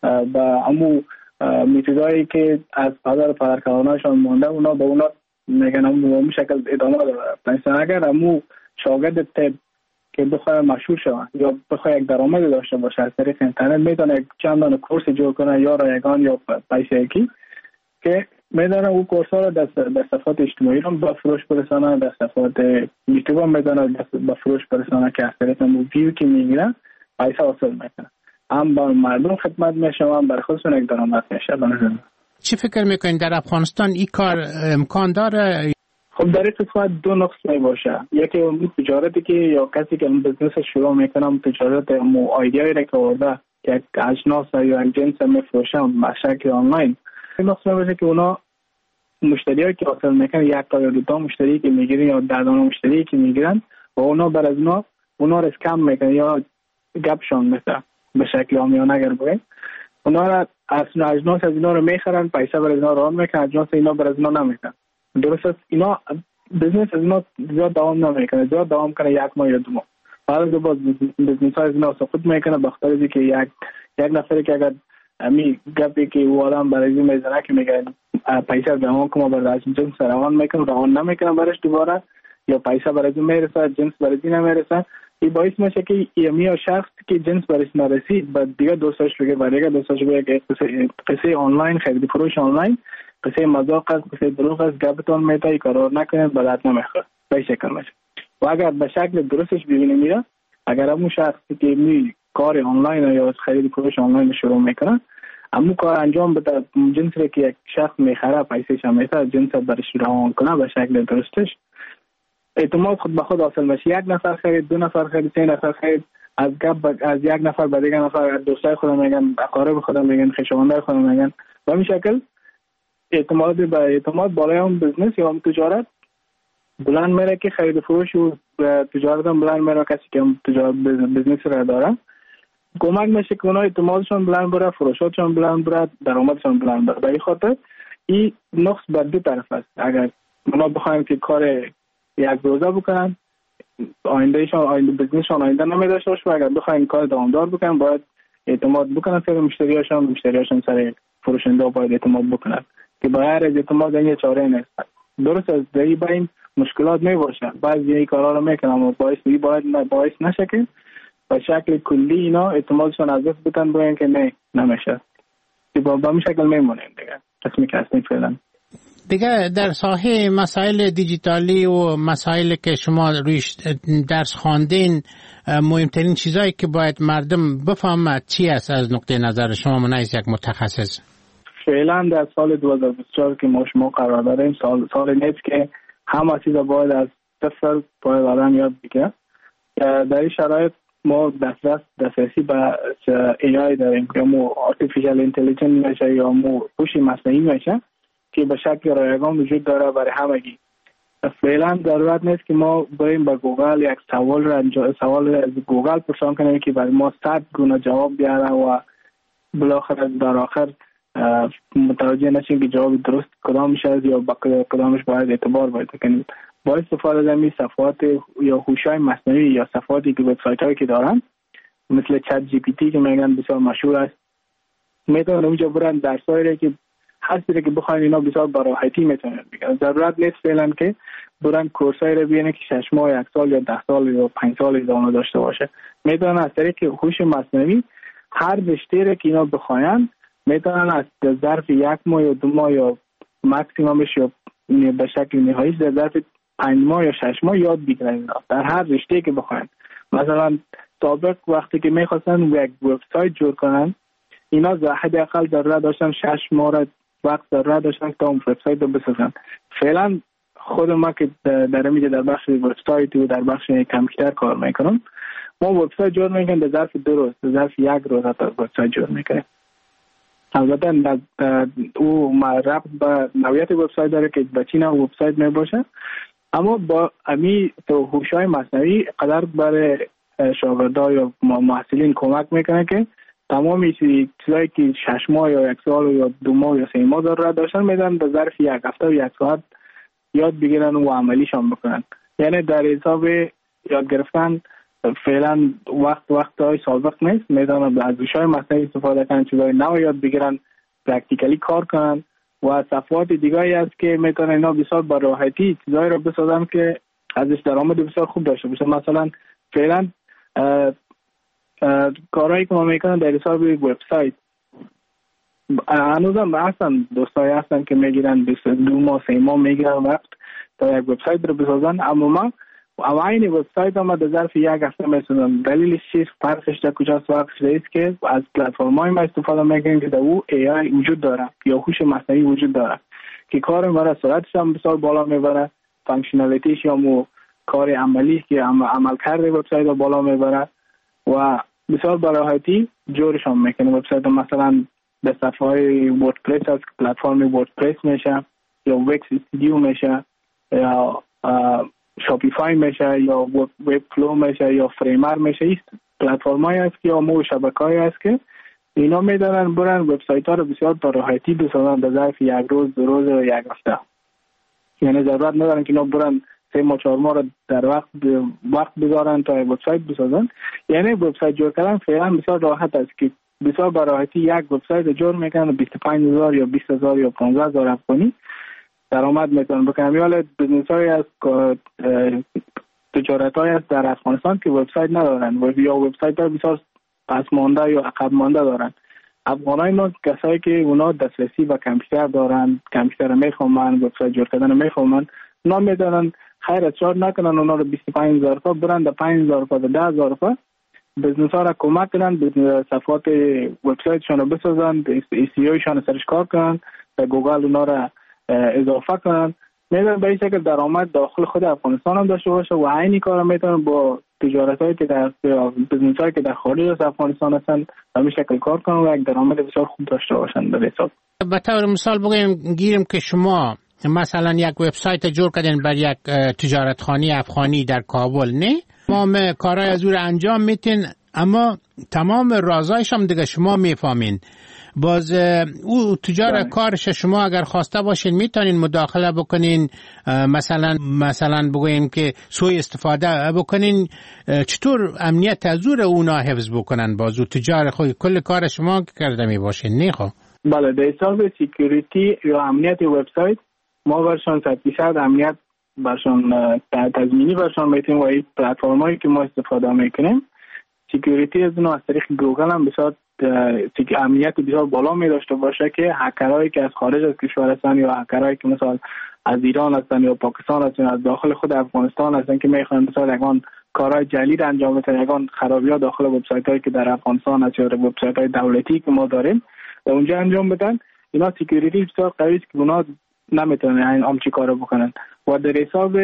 با امو میتودایی که از پدر پدرکارانشان مونده اونا به اونا میگن امو به شکل ادامه داره. مثلا اگر امو شاگرد تب که بخواه مشهور شوه یا بخواه یک درآمد داشته باشه از طریق اینترنت میتونه چند تا کورس جور کنه یا رایگان یا پیشگی که میدانه او کورس ها را در صفحات اجتماعی رو به فروش برسانه، در صفحات یوتیوب هم میدانه به فروش برسانه که از طریق ویو که میگیرن پیسه حاصل میکنه، هم با مردم خدمت میشه و هم برای خودشون یک درآمد میشه. چی فکر میکنین در افغانستان این کار امکان داره؟ خب در این قسمت دو نقص می باشه. یکی اون تجارتی که یا کسی که اون بزنس شروع میکنه اون تجارت مو ایده‌ای را که آورده که اجناس یا جنس میفروشه به شکل آنلاین، این نقص می باشه که اونا مشتریایی که حاصل میکنن یک تا یا دو تا مشتری که میگیرن یا 10 تا مشتری که میگیرن و اونا بر از اونا رو اسکم میکنن یا گپشون میکنن به شکل عامیانه اگر بگیم. اونا را اجناس از اینا رو میخرن، پیسه بر اینا ران میکنن، اجناس اینا بر از اینا نمیکنن. درست است اینا بزنس از اینا زیاد دوام نمیکنه، زیاد دوام کنه یک ماه یا 2 ماه بعد دوباره بزنس ها از اینا سقوط میکنه به خاطر اینکه یک نفری که اگر امی گپی که او آدم برای این میزنه که میگه پیسه روان کنم برای جنس روان میکنم روان نمیکنم برش دوباره یا پیسه برای این میرسه جنس برای این نمیرسه، این باعث میشه که ایمی شخص که جنس برش نرسید بعد دیگه دوستاش بگه برای دیگه دوستاش بگه که قصه آنلاین خرید فروش آنلاین قصه مذاق است، قصه دروغ است، گپتون میتای کارو نکنید بلد نمیخواد به شکل میشه. و اگر به شکل درستش ببینیم میره اگر همون شخصی که می کار آنلاین یا خرید فروش آنلاین شروع میکنه همون کار انجام بده جنسی که یک شخص میخره پیسه‌ش میده جنس برش روان کنه به شکل درستش اعتماد خود به خود حاصل میشه. یک نفر خرید، 2 نفر خرید، 3 نفر خرید، از یک نفر به دیگه نفر دوستای خودم میگن، اقارب خودم میگن، خویشاوندای خودم میگن به این شکل اعتماد به اعتماد بالای اون بزنس یا اون تجارت بلند میره که خرید فروش و تجارت هم بلند میره. کسی که تجارت بزنس را داره کمک میشه که اونا اعتمادشون بلند بره، فروشاتشون بلند بره، درآمدشون بلند بره. به این خاطر این نقص بر دو طرف است. اگر اونا بخوایم که کار یک روزه بکنن آینده بزنسشون آینده نمیداشته باشه. اگر بخوایم کار دوامدار بکنن باید اعتماد بکنن سر مشتریاشون سر فروشنده باید اعتماد بکنن که باید از اعتماد این چاره نیست. درست از دهی با این مشکلات می باشه، بعضی این کارا رو میکنم و باعث نشه که به شکل کلی اینا اعتمادشون از دست بدن بگن که نه نمیشه. با این شکل میمونیم دیگه. قسمی که هستیم فعلا. دیگه در ساحه مسائل دیجیتالی و مسائل که شما رویش درس خواندین، مهمترین چیزایی که باید مردم بفهمند چی است از نقطه نظر شما منایز یک متخصص؟ فعلا در سال 2024 که ما شما قرار داریم سال نیست که همه چیزا باید از صفر باید آدم یاد بگیره. در این شرایط ما دسترسی به AI داریم که مو artificial intelligence میشه یا مو هوش مصنوعی میشه که به شکل رایگان وجود داره برای همگی. فعلا ضرورت نیست که ما بریم به گوگل یک سوال از گوگل پرسان کنیم که برای ما 100 گونه جواب بیاره و بالاخره در آخر متوجه نشیم که جواب درست کدام میشه یا کدامش باید اعتبار باید کنیم. با استفاده از این صفحات یا هوش‌های مصنوعی یا صفحاتی که وبسایت‌هایی که دارن مثل چت جی پی تی که میگن بسیار مشهور است، میتونن اونجا برن درسایی که هر چیزی که بخواین اینا بسیار با راحتی میتونن بگیرن. ضرورت نیست فعلا که برن کورسایی رو ببینن که 6 ماه 1 سال یا 10 سال یا 5 سال ادامه داشته باشه. میتونن از طریق هوش مصنوعی هر رشته رو که اینا بخواین میتونن از ظرف 1 ماه یا 2 ماه یا ماکسیممش یا به شکل نهایی در ظرف 5 ماه یا 6 ماه یاد بگیرن در هر رشته که بخواین. مثلا سابق وقتی که میخواستن یک وبسایت جور کنن اینا حداقل ضرورت داشتن 6 ماه وقت ضرورت داشتن تا اون وبسایت رو بسازن. فعلا خود ما که در بخش وبسایت و در بخش کامپیوتر کار میکنم ما وبسایت جور میکنیم در ظرف 2 روز، در ظرف 1 روز تا وبسایت جور میکنیم. البته او ربط به نوعیت وبسایت داره که به چی نوع وبسایت میباشه، اما با امی تو هوش‌های مصنوعی قدر برای شاگردان یا محصلین کمک میکنه که تمام چیزایی که 6 ماه یا 1 سال یا 2 ماه یا 3 ماه ضرورت داشتن میدن در ظرف 1 هفته و 1 ساعت یاد بگیرن و عملیشان بکنن. یعنی در حساب یاد گرفتن فعلا وقت‌های سابق نیست. میدونن از هوش‌های مصنوعی استفاده کنن، چیزای نو یاد بگیرن، پرکتیکلی کار کنن و صفحات دیگه‌ای است که میتونن اینا بسیار با راحتی چیزایی رو بسازن که ازش درآمد بسیار خوب داشته باشه. مثلا فعلا کارهایی که ما میکنن در حساب وبسایت هنوزم هستن دوستایی هستن که میگیرن 2 ماه 3 ماه میگیرن وقت تا یک وبسایت رو بسازن، اما ما این وبسایت هم در ظرف 1 هفته میسازن. دلیلش چیست؟ فرقش در کجاست؟ فرقش است که از پلتفرم‌های ما استفاده میکنیم که در او AI وجود داره یا هوش مصنوعی وجود داره که کار ما را سرعتش هم بسیار بالا میبره، فانکشنالیتیش یا مو کار عملی که عملکرد وبسایت رو بالا میبره و بسیار با راحتی جورش هم میکنه. وبسایت مثلا به صفحه وردپرس از پلتفرم وردپرس میشه یا وکس استودیو میشه یا شاپیفای میشه یا وب فلو میشه یا فریمر میشه. این پلتفرمایی است که یا مو شبکه‌ای است که اینا میدارن برن وبسایت ها رو بسیار با راحتی بسازن در ظرف 1 روز 2 روز و 1 هفته. یعنی ضرورت ندارن که اینا برن 3 ماه 4 ماه رو در وقت بذارن تا وبسایت بسازن. یعنی وبسایت جور کردن فعلا بسیار راحت است که بسیار با راحتی یک وبسایت جور میکنن 25000 یا 20000 یا 15000 افغانی درآمد میتونن بکنن. یا بزنس‌های از تجارت‌های از در افغانستان که وبسایت ندارن و یا وبسایت‌ها بسیار پس مانده یا عقب مانده دارن. افغانای ما کسایی که اونا دسترسی به کامپیوتر دارن، کامپیوتر میخوامن، وبسایت جور کردن میخوامن، اونا میدونن خیر چارج نکنن اونا رو 25000 تا برن در 5000 تا 10000 تا بزنس‌ها را کمک کنن صفحات وبسایتشون رو بسازن، SEO شون سرش کار کنن، به گوگل اونا را اضافه کنن. میدونن به این شکل درآمد داخل خود افغانستان هم داشته باشه و عینی کار میتونن با تجارتایی که در بزنس‌هایی که در خارج از افغانستان هستند به این شکل کار کنن و یک درآمد بسیار خوب داشته باشند. در حساب به طور مثال گیریم که شما مثلا یک وبسایت جور کردین بر یک تجارتخانه افغانی در کابل، نه تمام کارهای از او انجام میتین، اما تمام رازایش هم دیگه شما میفهمین. باز او تجار کارش شما اگر خواسته باشین میتونین مداخله بکنین، مثلا بگویم که سوء استفاده بکنین. چطور امنیت از اونا حفظ بکنن؟ باز او تجار خود کل کار شما کرده می باشین، نه خب؟ بله، در حساب سکیوریتی یا امنیت وبسایت ما برشان 100% امنیت برشان تضمینی برشان میتیم و این پلتفرمایی که ما استفاده میکنیم سکیوریتی از اونها از طریق گوگل هم بسیار امنیت بسیار بالا می داشته باشه که هکرهایی که از خارج از کشور هستن یا هکرهایی که مثلا از ایران هستن یا پاکستان هستن از داخل خود افغانستان هستن که میخوان مثلا یگان کارهای جعلی انجام بدن، یگان خرابی‌ها داخل وبسایت‌هایی که در افغانستان هست یا وبسایت‌های دولتی که ما داریم و اونجا انجام بدن، اینا سکیوریتی بسیار قوی است که اونا نمیتونن همچین کارو بکنن. و در حساب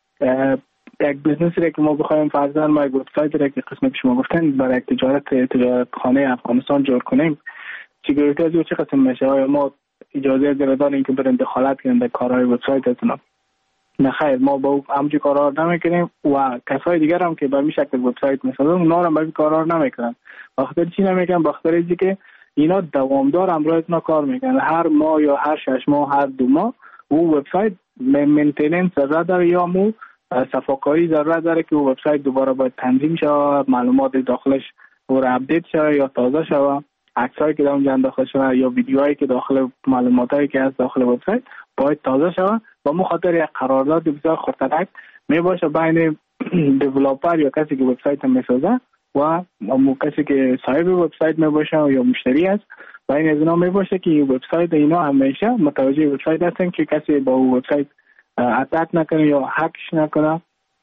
یک بیزنسی را که ما بخوایم فرضاً ما یک وبسایت را که قسمت شما گفتن برای تجارتخانه افغانستان جور کنیم، سکیوریتی از چه قسم میشه؟ آیا ما اجازه داریم که بریم دخالت کنیم در کارهای وبسایت اتنا؟ نه خیر، ما با همچین کارا نمیکنیم و کسای دیگر هم که به این شکل وبسایت میسازن اونا هم به این کارا نمیکنن. بخاطر چی نمیکنن؟ بخاطر اینکه اینا دوامدار امروز کار میکنن، هر ماه یا هر 6 ماه، هر 2 ماه او وبسایت مینتیننس ضرورت داره یا مو صفاکاری ضرورت داره که او وبسایت دوباره باید تنظیم شه، معلومات داخلش اور اپدیت شه یا تازه شه، عکسایی که اونجا داخل شه یا ویدیوهایی که داخل معلوماتایی که از داخل وبسایت باید تازه شه و مخاطر یک قرارداد بسیار خطرناک میباشه بین دیولپر یا کسی که وبسایت میسازه و کسی که صاحب وبسایت میباشه یا مشتری است. بین از اینا میباشه که وبسایت اینا همیشه متوجه وبسایت هستن که کسی با وبسایت اتک نکنه یا هکش نکنه،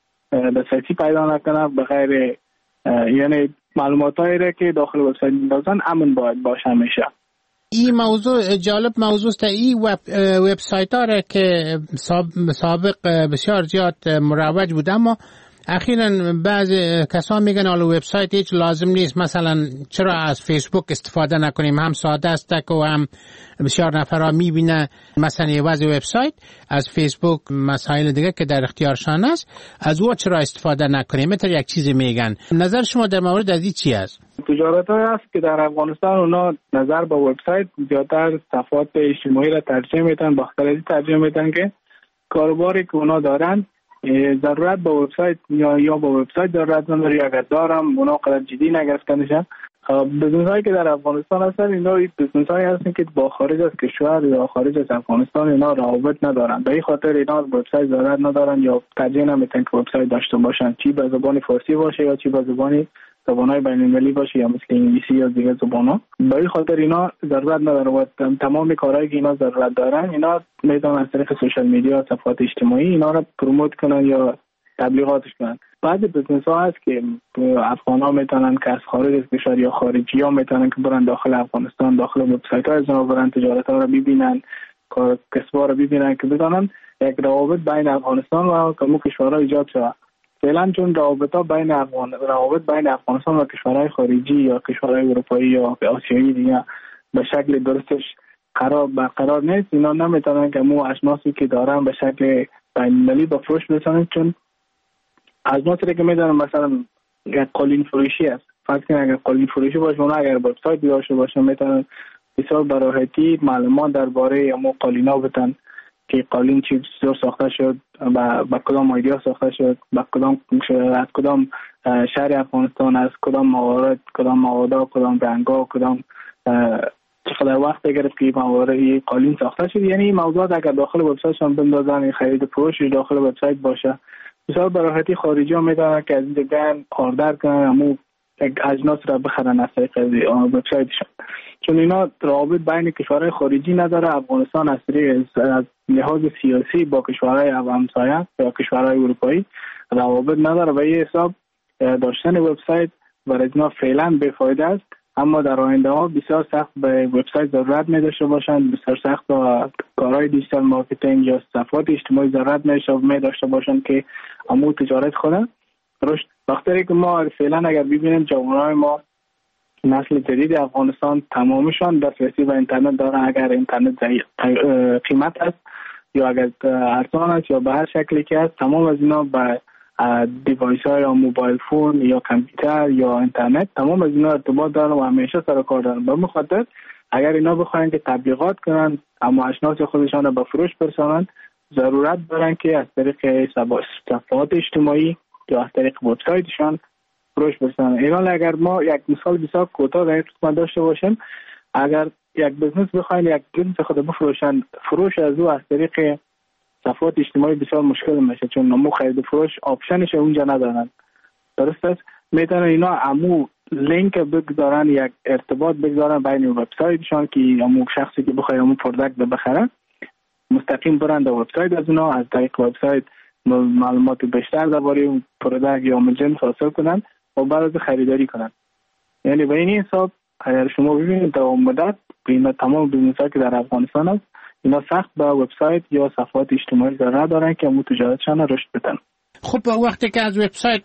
دسترسی پیدا نکنه، بغیر یعنی معلوماتایی را که داخل وبسایت میندازن امن باید باشه همیشه. این موضوع جالب موضوع است. این وبسایت ها را که سابق بسیار زیاد مروج بود، اما اخیراً بعضی کسان میگن حالا وبسایت هیچ لازم نیست، مثلا چرا از فیسبوک استفاده نکنیم، هم ساده است و هم بسیار نفرها میبینه مثلا یه وضع وبسایت از فیسبوک مسائل دیگه که در اختیارشان است، از او چرا استفاده نکنیم؟ مثلا یک چیزی میگن. نظر شما در مورد از این چی است؟ تجارت‌های هست که در افغانستان اونا نظر به وبسایت زیادتر صفحات اجتماعی را ترجیح میدن، بخاطر از ترجیح میدن که کاروباری که اونا دارن ضرورت به وبسایت یا به وبسایت ضرورت نداره، یا اگر دارم اونا قدر جدی نگرفته نشن. بزنس‌هایی که در افغانستان هستن اینا بزنس‌هایی هستن که با خارج از کشور یا خارج از افغانستان اینا روابط ندارن، به این خاطر اینا وبسایت ضرورت ندارن یا ترجیح نمیدن که وبسایت داشته باشن، چی به زبان فارسی باشه یا چی به زبان‌های بین‌المللی باشه یا مثل انگلیسی یا دیگه زبان‌ها. به این خاطر اینا ضرورت نداره و تمام کارهایی که اینا ضرورت دارن اینا میتونن از طریق سوشال میدیا، صفحات اجتماعی اینا رو پروموت کنن یا تبلیغاتش کنن. بعضی بزنس‌ها هست که افغان‌ها میتونن که از خارج از کشور یا خارجی‌ها میتونن که برن داخل افغانستان، داخل وبسایت‌های از اونها برن تجارت‌ها رو ببینن، کار کسب‌ها رو ببینن که بتونن یک روابط بین افغانستان و کمو کشورها ایجاد شه. فعلا چون روابط بین افغانستان و کشورهای خارجی یا کشورهای اروپایی یا آسیایی دیگه به شکل درستش برقرار نیست، اینا نمیتونن که مو اشناسی که دارن به شکل بین‌المللی به فروش برسونن. چون اشناسی که میدونن مثلا یک قالین فروشی است، فرض کنید اگر قالین فروشی باشه اونا اگر وبسایت داشته باشن میتونن بسیار براحتی معلومات درباره امو قالینا بدن که قالین چی جور ساخته شد، با کدام ایدیا ساخته شد، با از کدام شهر افغانستان، از کدام موارد، کدام موادا، کدام رنگا، کدام چقدر وقت گرفت که موارد قالین ساخته شد. یعنی این موضوعات اگر داخل وبسایتشون بندازن، خرید فروش داخل وبسایت باشه، بسیار براحتی خارجی ها میدونن که از دیگه آردر کنن امو اجناس را بخرن از طریق وبسایتشون. چون اینا روابط بین کشورهای خارجی نداره. افغانستان از لحاظ سیاسی با کشورهای همسایه یا کشورهای اروپایی روابط نداره و این حساب داشتن وبسایت برای اینا فعلا بی‌فایده است. اما در آینده ها بسیار سخت به وبسایت ضرورت می داشته باشند، بسیار سخت با کارهای دیجیتال مارکتینگ یا صفحات اجتماعی ضرورت می داشته باشند که امو تجارت کنند رشد. وقتی که ما فعلا اگر ببینیم جوانای ما نسل جدید افغانستان تمامشان دسترسی به اینترنت دارن. اگر اینترنت قیمت است یا اگر ارزان است یا به هر شکلی که است، تمام از اینا به دیوایس های یا موبایل فون یا کامپیوتر یا اینترنت، تمام از اینا ارتباط دارن و همیشه سر کار دارن. به مخاطر اگر اینا بخواین که تبلیغات کنن اما اشناس خودشان به فروش برسانند، ضرورت دارن که از طریق صفحات اجتماعی یا از طریق وبسایتشان فروش برسانند. اینا اگر ما یک مثال بسیار کوتاه در این قسمت داشته باشیم، اگر یک بزنس بخواین یک بزنس خود بفروشن، فروش از او از طریق صفحات اجتماعی بسیار مشکل میشه، چون نمو خرید فروش آپشنش اونجا ندارن. درست است؟ میتونن اینا امو لینک بگذارن، یک ارتباط بگذارن بین وبسایتشان که امو شخصی که بخواد امو پروداکت بخره مستقیم برن در وبسایت از اونا، از طریق وبسایت معلومات بیشتر درباره اون پروداکت یا جنس حاصل کنن و بعد از خریداری کنن. یعنی به این حساب اگر شما ببینید در مدت اینا تمام بیزنس‌ها که در افغانستان است، اینا سخت به وبسایت یا صفحات اجتماعی ضرورت دارن که امو تجارتشان رشد بدن. خب وقتی که از وبسایت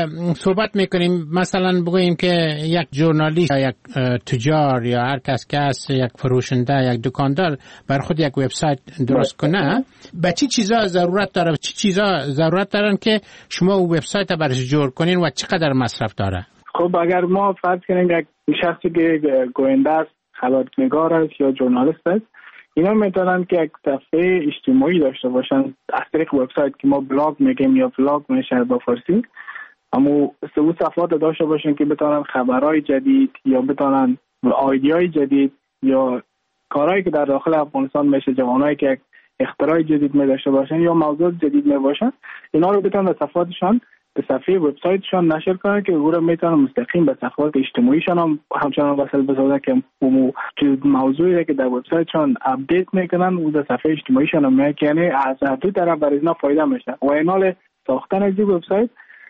صحبت میکنیم، مثلا بگوییم که یک ژورنالیست یا یک تجار یا هر کس که است، یک فروشنده، یک دکاندار بر خود یک وبسایت درست کنه، به چی چیزا ضرورت داره؟ چی چیزا ضرورت دارن که شما او وبسایت برش جور کنین و چقدر مصرف داره؟ خب اگر ما فرض کنیم یک شخصی که گوینده است، خبرنگار است یا ژورنالیست است، اینا میتونن که یک صفحه اجتماعی داشته باشن از طریق وبسایت که ما بلاگ میگیم یا بلاگ میشه با فارسی، اما او صفحات داشته باشن که بتونن خبرهای جدید یا بتونن ایده‌های جدید یا کارهایی که در داخل افغانستان میشه، جوانایی که یک اختراع جدید می داشته باشن یا موضوع جدید می باشن، اینا رو بتونن به صفحاتشان، به صفحه وبسایتشان نشر کنن که او رو میتونن مستقیم به صفحات اجتماعیشان هم همچنان وصل بسازن که موضوعی که در وبسایتشان اپدیت میکنن او در صفحه اجتماعیشان هم میاد، یعنی از دو طرف برای اینا فایده میشه. و اینال ساختن از این وبسایت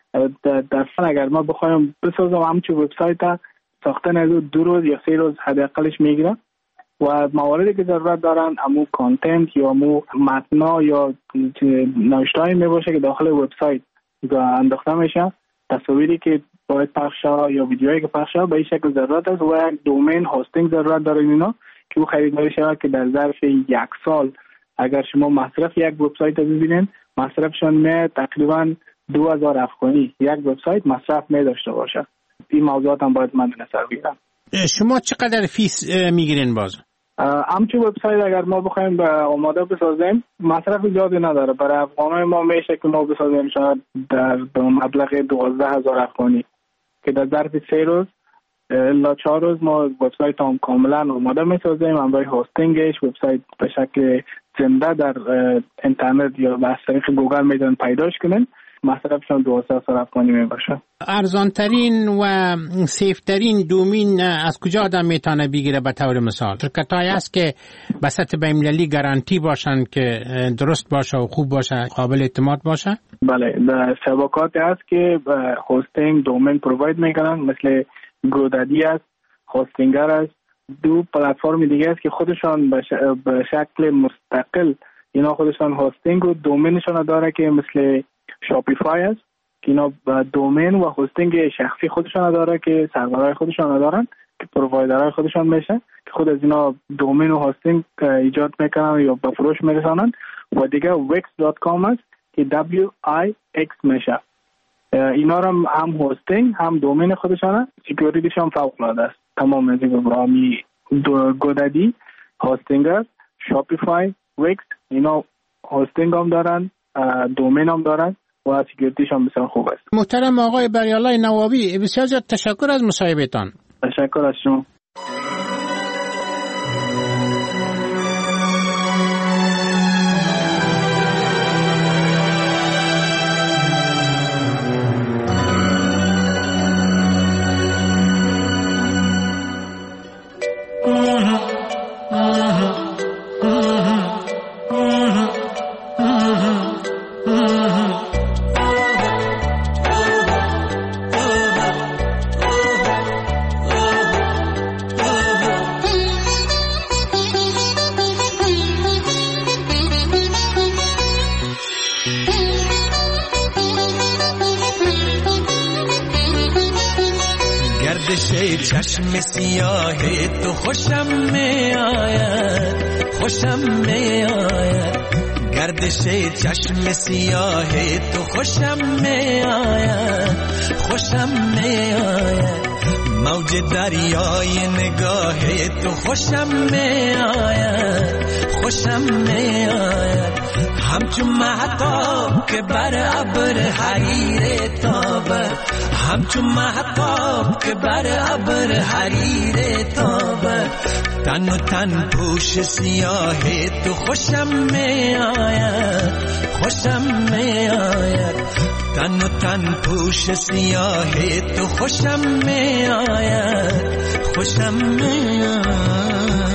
در اگر ما بخوایم بسازم همچون وبسایت ساختن از 2 روز یا 3 روز حداقلش میگیره و مواردی که ضرورت دارن امو کانتنت یا امو متنا یا نوشته‌ای میباشه که داخل وبسایت انداخته میشه، تصاویری که باید پخش شه یا ویدیوهایی که پخش شه به این شکل ضرورت است و یک دومین هاستینگ ضرورت داره اینا که او خریداری شود که در ظرف 1 سال اگر شما مصرف یک وبسایت رو ببینید مصرفشون می تقریبا 2000 افغانی یک وبسایت مصرف می داشته باشه. این موضوعات هم باید مد نظر بگیرم. شما چقدر فیس میگیرین باز؟ همچون وبسایت اگر ما بخوایم به آماده بسازیم مصرف زیادی نداره. برای افغانای ما میشه که ما بسازیم شاید در مبلغ 12000 افغانی که در ظرف 3 روز الا 4 روز ما وبسایت هم کاملا آماده میسازیم. همراه هاستینگش وبسایت به شکل زنده در اینترنت یا از طریق گوگل میتونن پیداش کنن. مصرفشون 12000 افغانی میباشه. ارزانترین و سیفترین دومین از کجا آدم میتونه بگیره؟ به طور مثال شرکت‌هایی هست که به سطح بین‌المللی گارانتی باشن که درست باشه و خوب باشه، قابل اعتماد باشه؟ بله، شبکاتی هست که هاستینگ دومین پروواید میکنن، مثل گودادی است، هاستینگر است. 2 پلتفرم دیگه است که خودشان به شکل مستقل اینا خودشان هاستینگ و دومینشان داره که مثل شاپیفای است که اینا دومین و هاستینگ شخصی خودشان داره که سرورهای خودشان دارن که پرووایدرهای خودشان میشه که خود از اینا دومین و هاستینگ ایجاد میکنن یا به فروش میرسانن. و دیگه wix.com است که WIX میشه. اینا هم هاستینگ هم دومین خودشانه، سکیوریتیش هم فوق العاده است. تمام از این برامی گودادی، هاستینگر، شاپیفای، ویکس اینا هاستینگ هم دارن، دومین هم دارن و سکیوریتیش هم بسیار خوب است. محترم آقای بریالله نوابی، بسیار زیاد تشکر از مصاحبهتان. تشکر از شما. گردش چشم سیاه تو خوشم می آید، خوشم می آید. گردش چشم سیاه تو خوشم می آید، خوشم می آید. موج دریای نگاه تو خوشم می آید، خوشم می آید. همچون مهتاب که بر ابر حریر تابد، همچون مهتاب که بر ابر حریر تابد. تن و تن پوش سیاه تو خوشم می آید، خوشم می آید. تن و تن پوش سیاه تو خوشم می آید، خوشم می آید.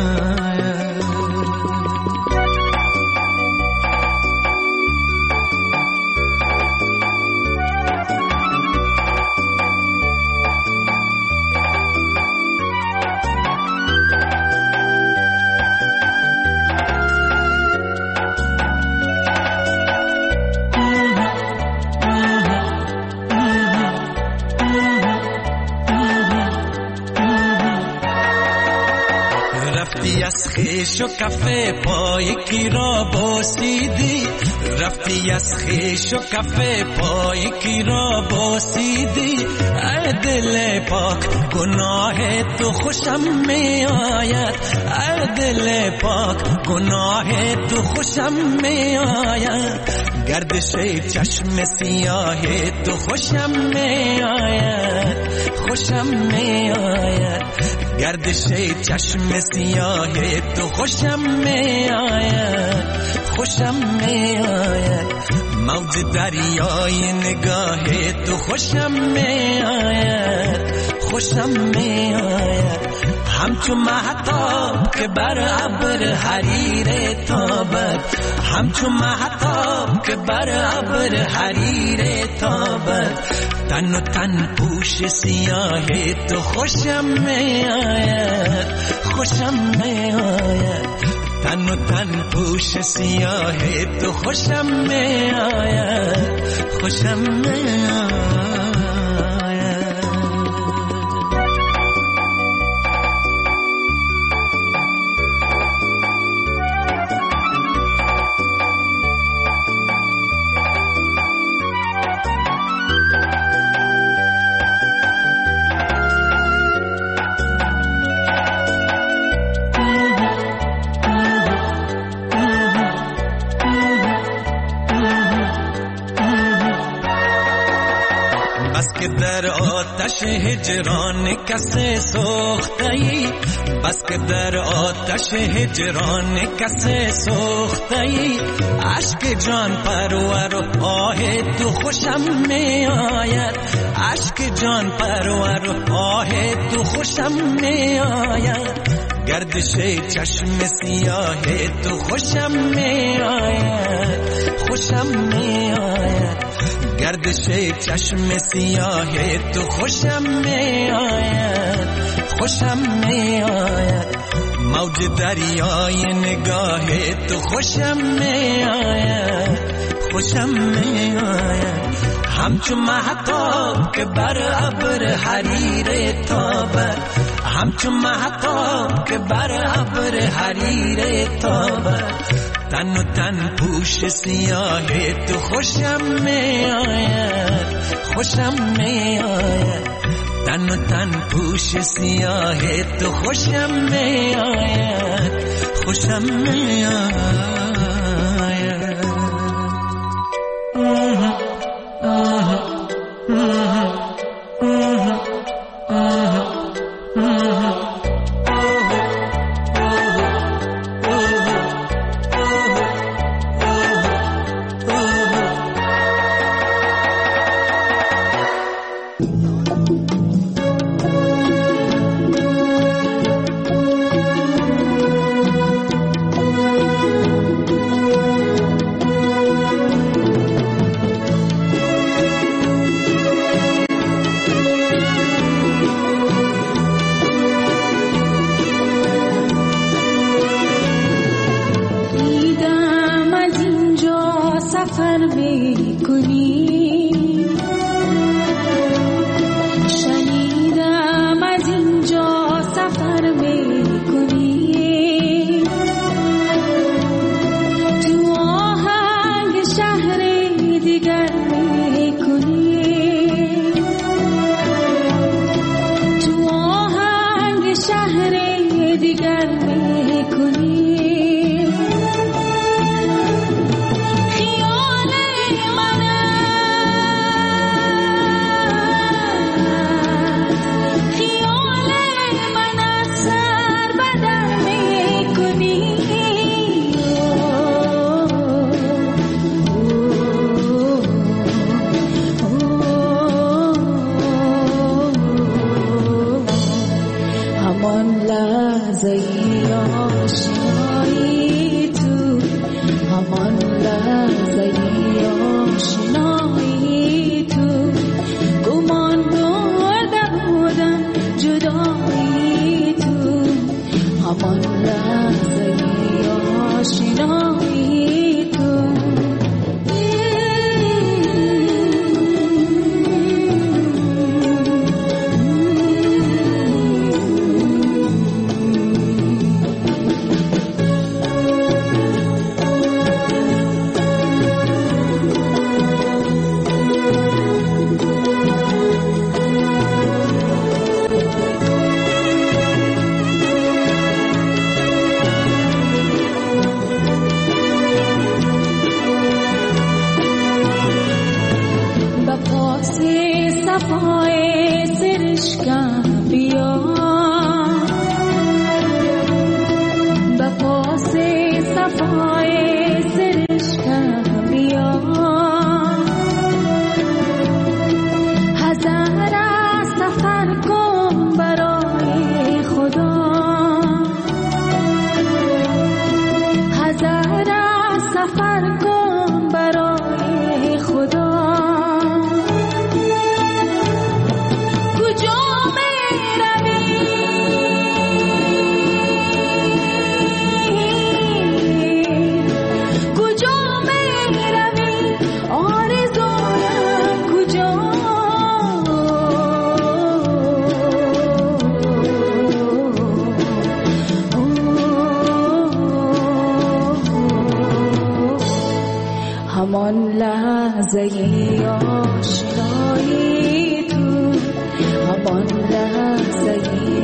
خیش و کفه پای کی را بوسیدی، رفتی از خیش و کفه پای کی را بوسیدی. ای دل پاک گناه تو خوشم می آید، ای دل پاک گناه تو خوشم می آید. گردش چشم سیاه تو خوشم می آید، خوشم می آید. گردش چشم سیاه تو خوشم می آید، خوشم می آید. موج دریای نگاه تو خوشم می آید، خوشم می آید. همچون مهتاب که بر ابر حریر تابد، همچون مهتاب که بر ابر حریر تابد. تن و تن پوش سیاه تو خوشم می آید، خوشم می آید. تن و تن پوش سیاه تو خوشم می آید، خوشم می آید. در آتش هجران کسی سوخته‌ای، بس که در آتش هجران کسی سوخته‌ای. عشق جان پرور و آه تو خوشم می آید، عشق جان پرور و آه تو خوشم می آید. گردش چشم سیاه تو خوشم می آید، خوشم می آید. گردش چشم سیاه تو خوشم می آید، خوشم می آید. موج دریای نگاه تو خوشم می آید، خوشم می آید. همچون مهتاب که بر ابر حریر تابد، همچون مهتاب که بر ابر حریر تابد. تن و تن پوش سیاه تو خوشم می آید، خوشم می آید. تن و تن پوش سیاه تو خوشم می آید، خوشم می آید. همان لحظه آشنایی تو، همان لحظه آشنایی تو، گمان برده بودم جدایی تو، همان لحظه آشنایی تو. همان لحظه آشنایی تو، همان لحظه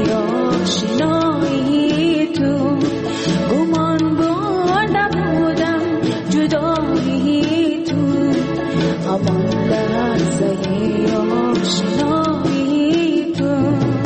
آشنایی تو، گمان برده بودم جدایی تو، همان لحظه آشنایی تو.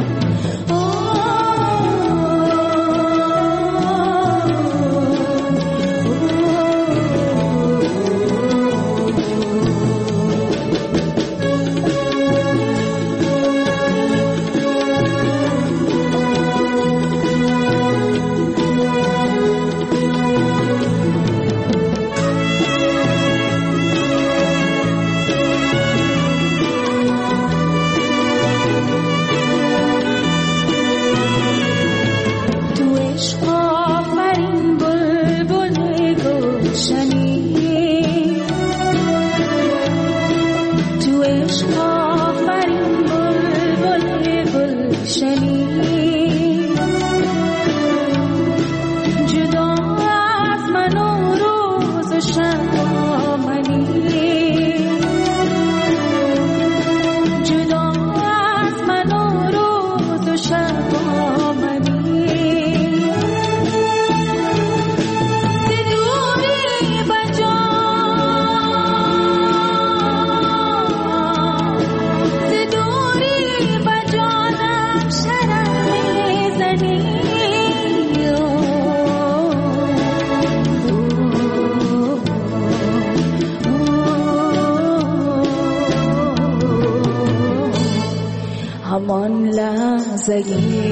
همان لحظه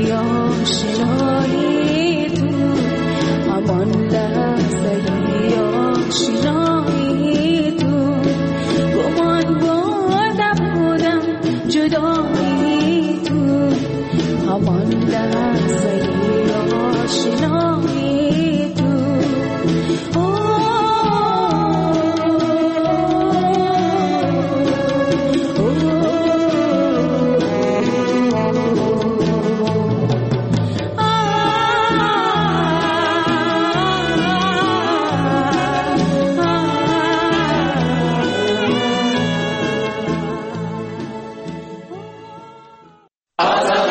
آشنایی تو، همان لحظه آشنایی تو، گمان برده بودم جدایی تو، همان لحظه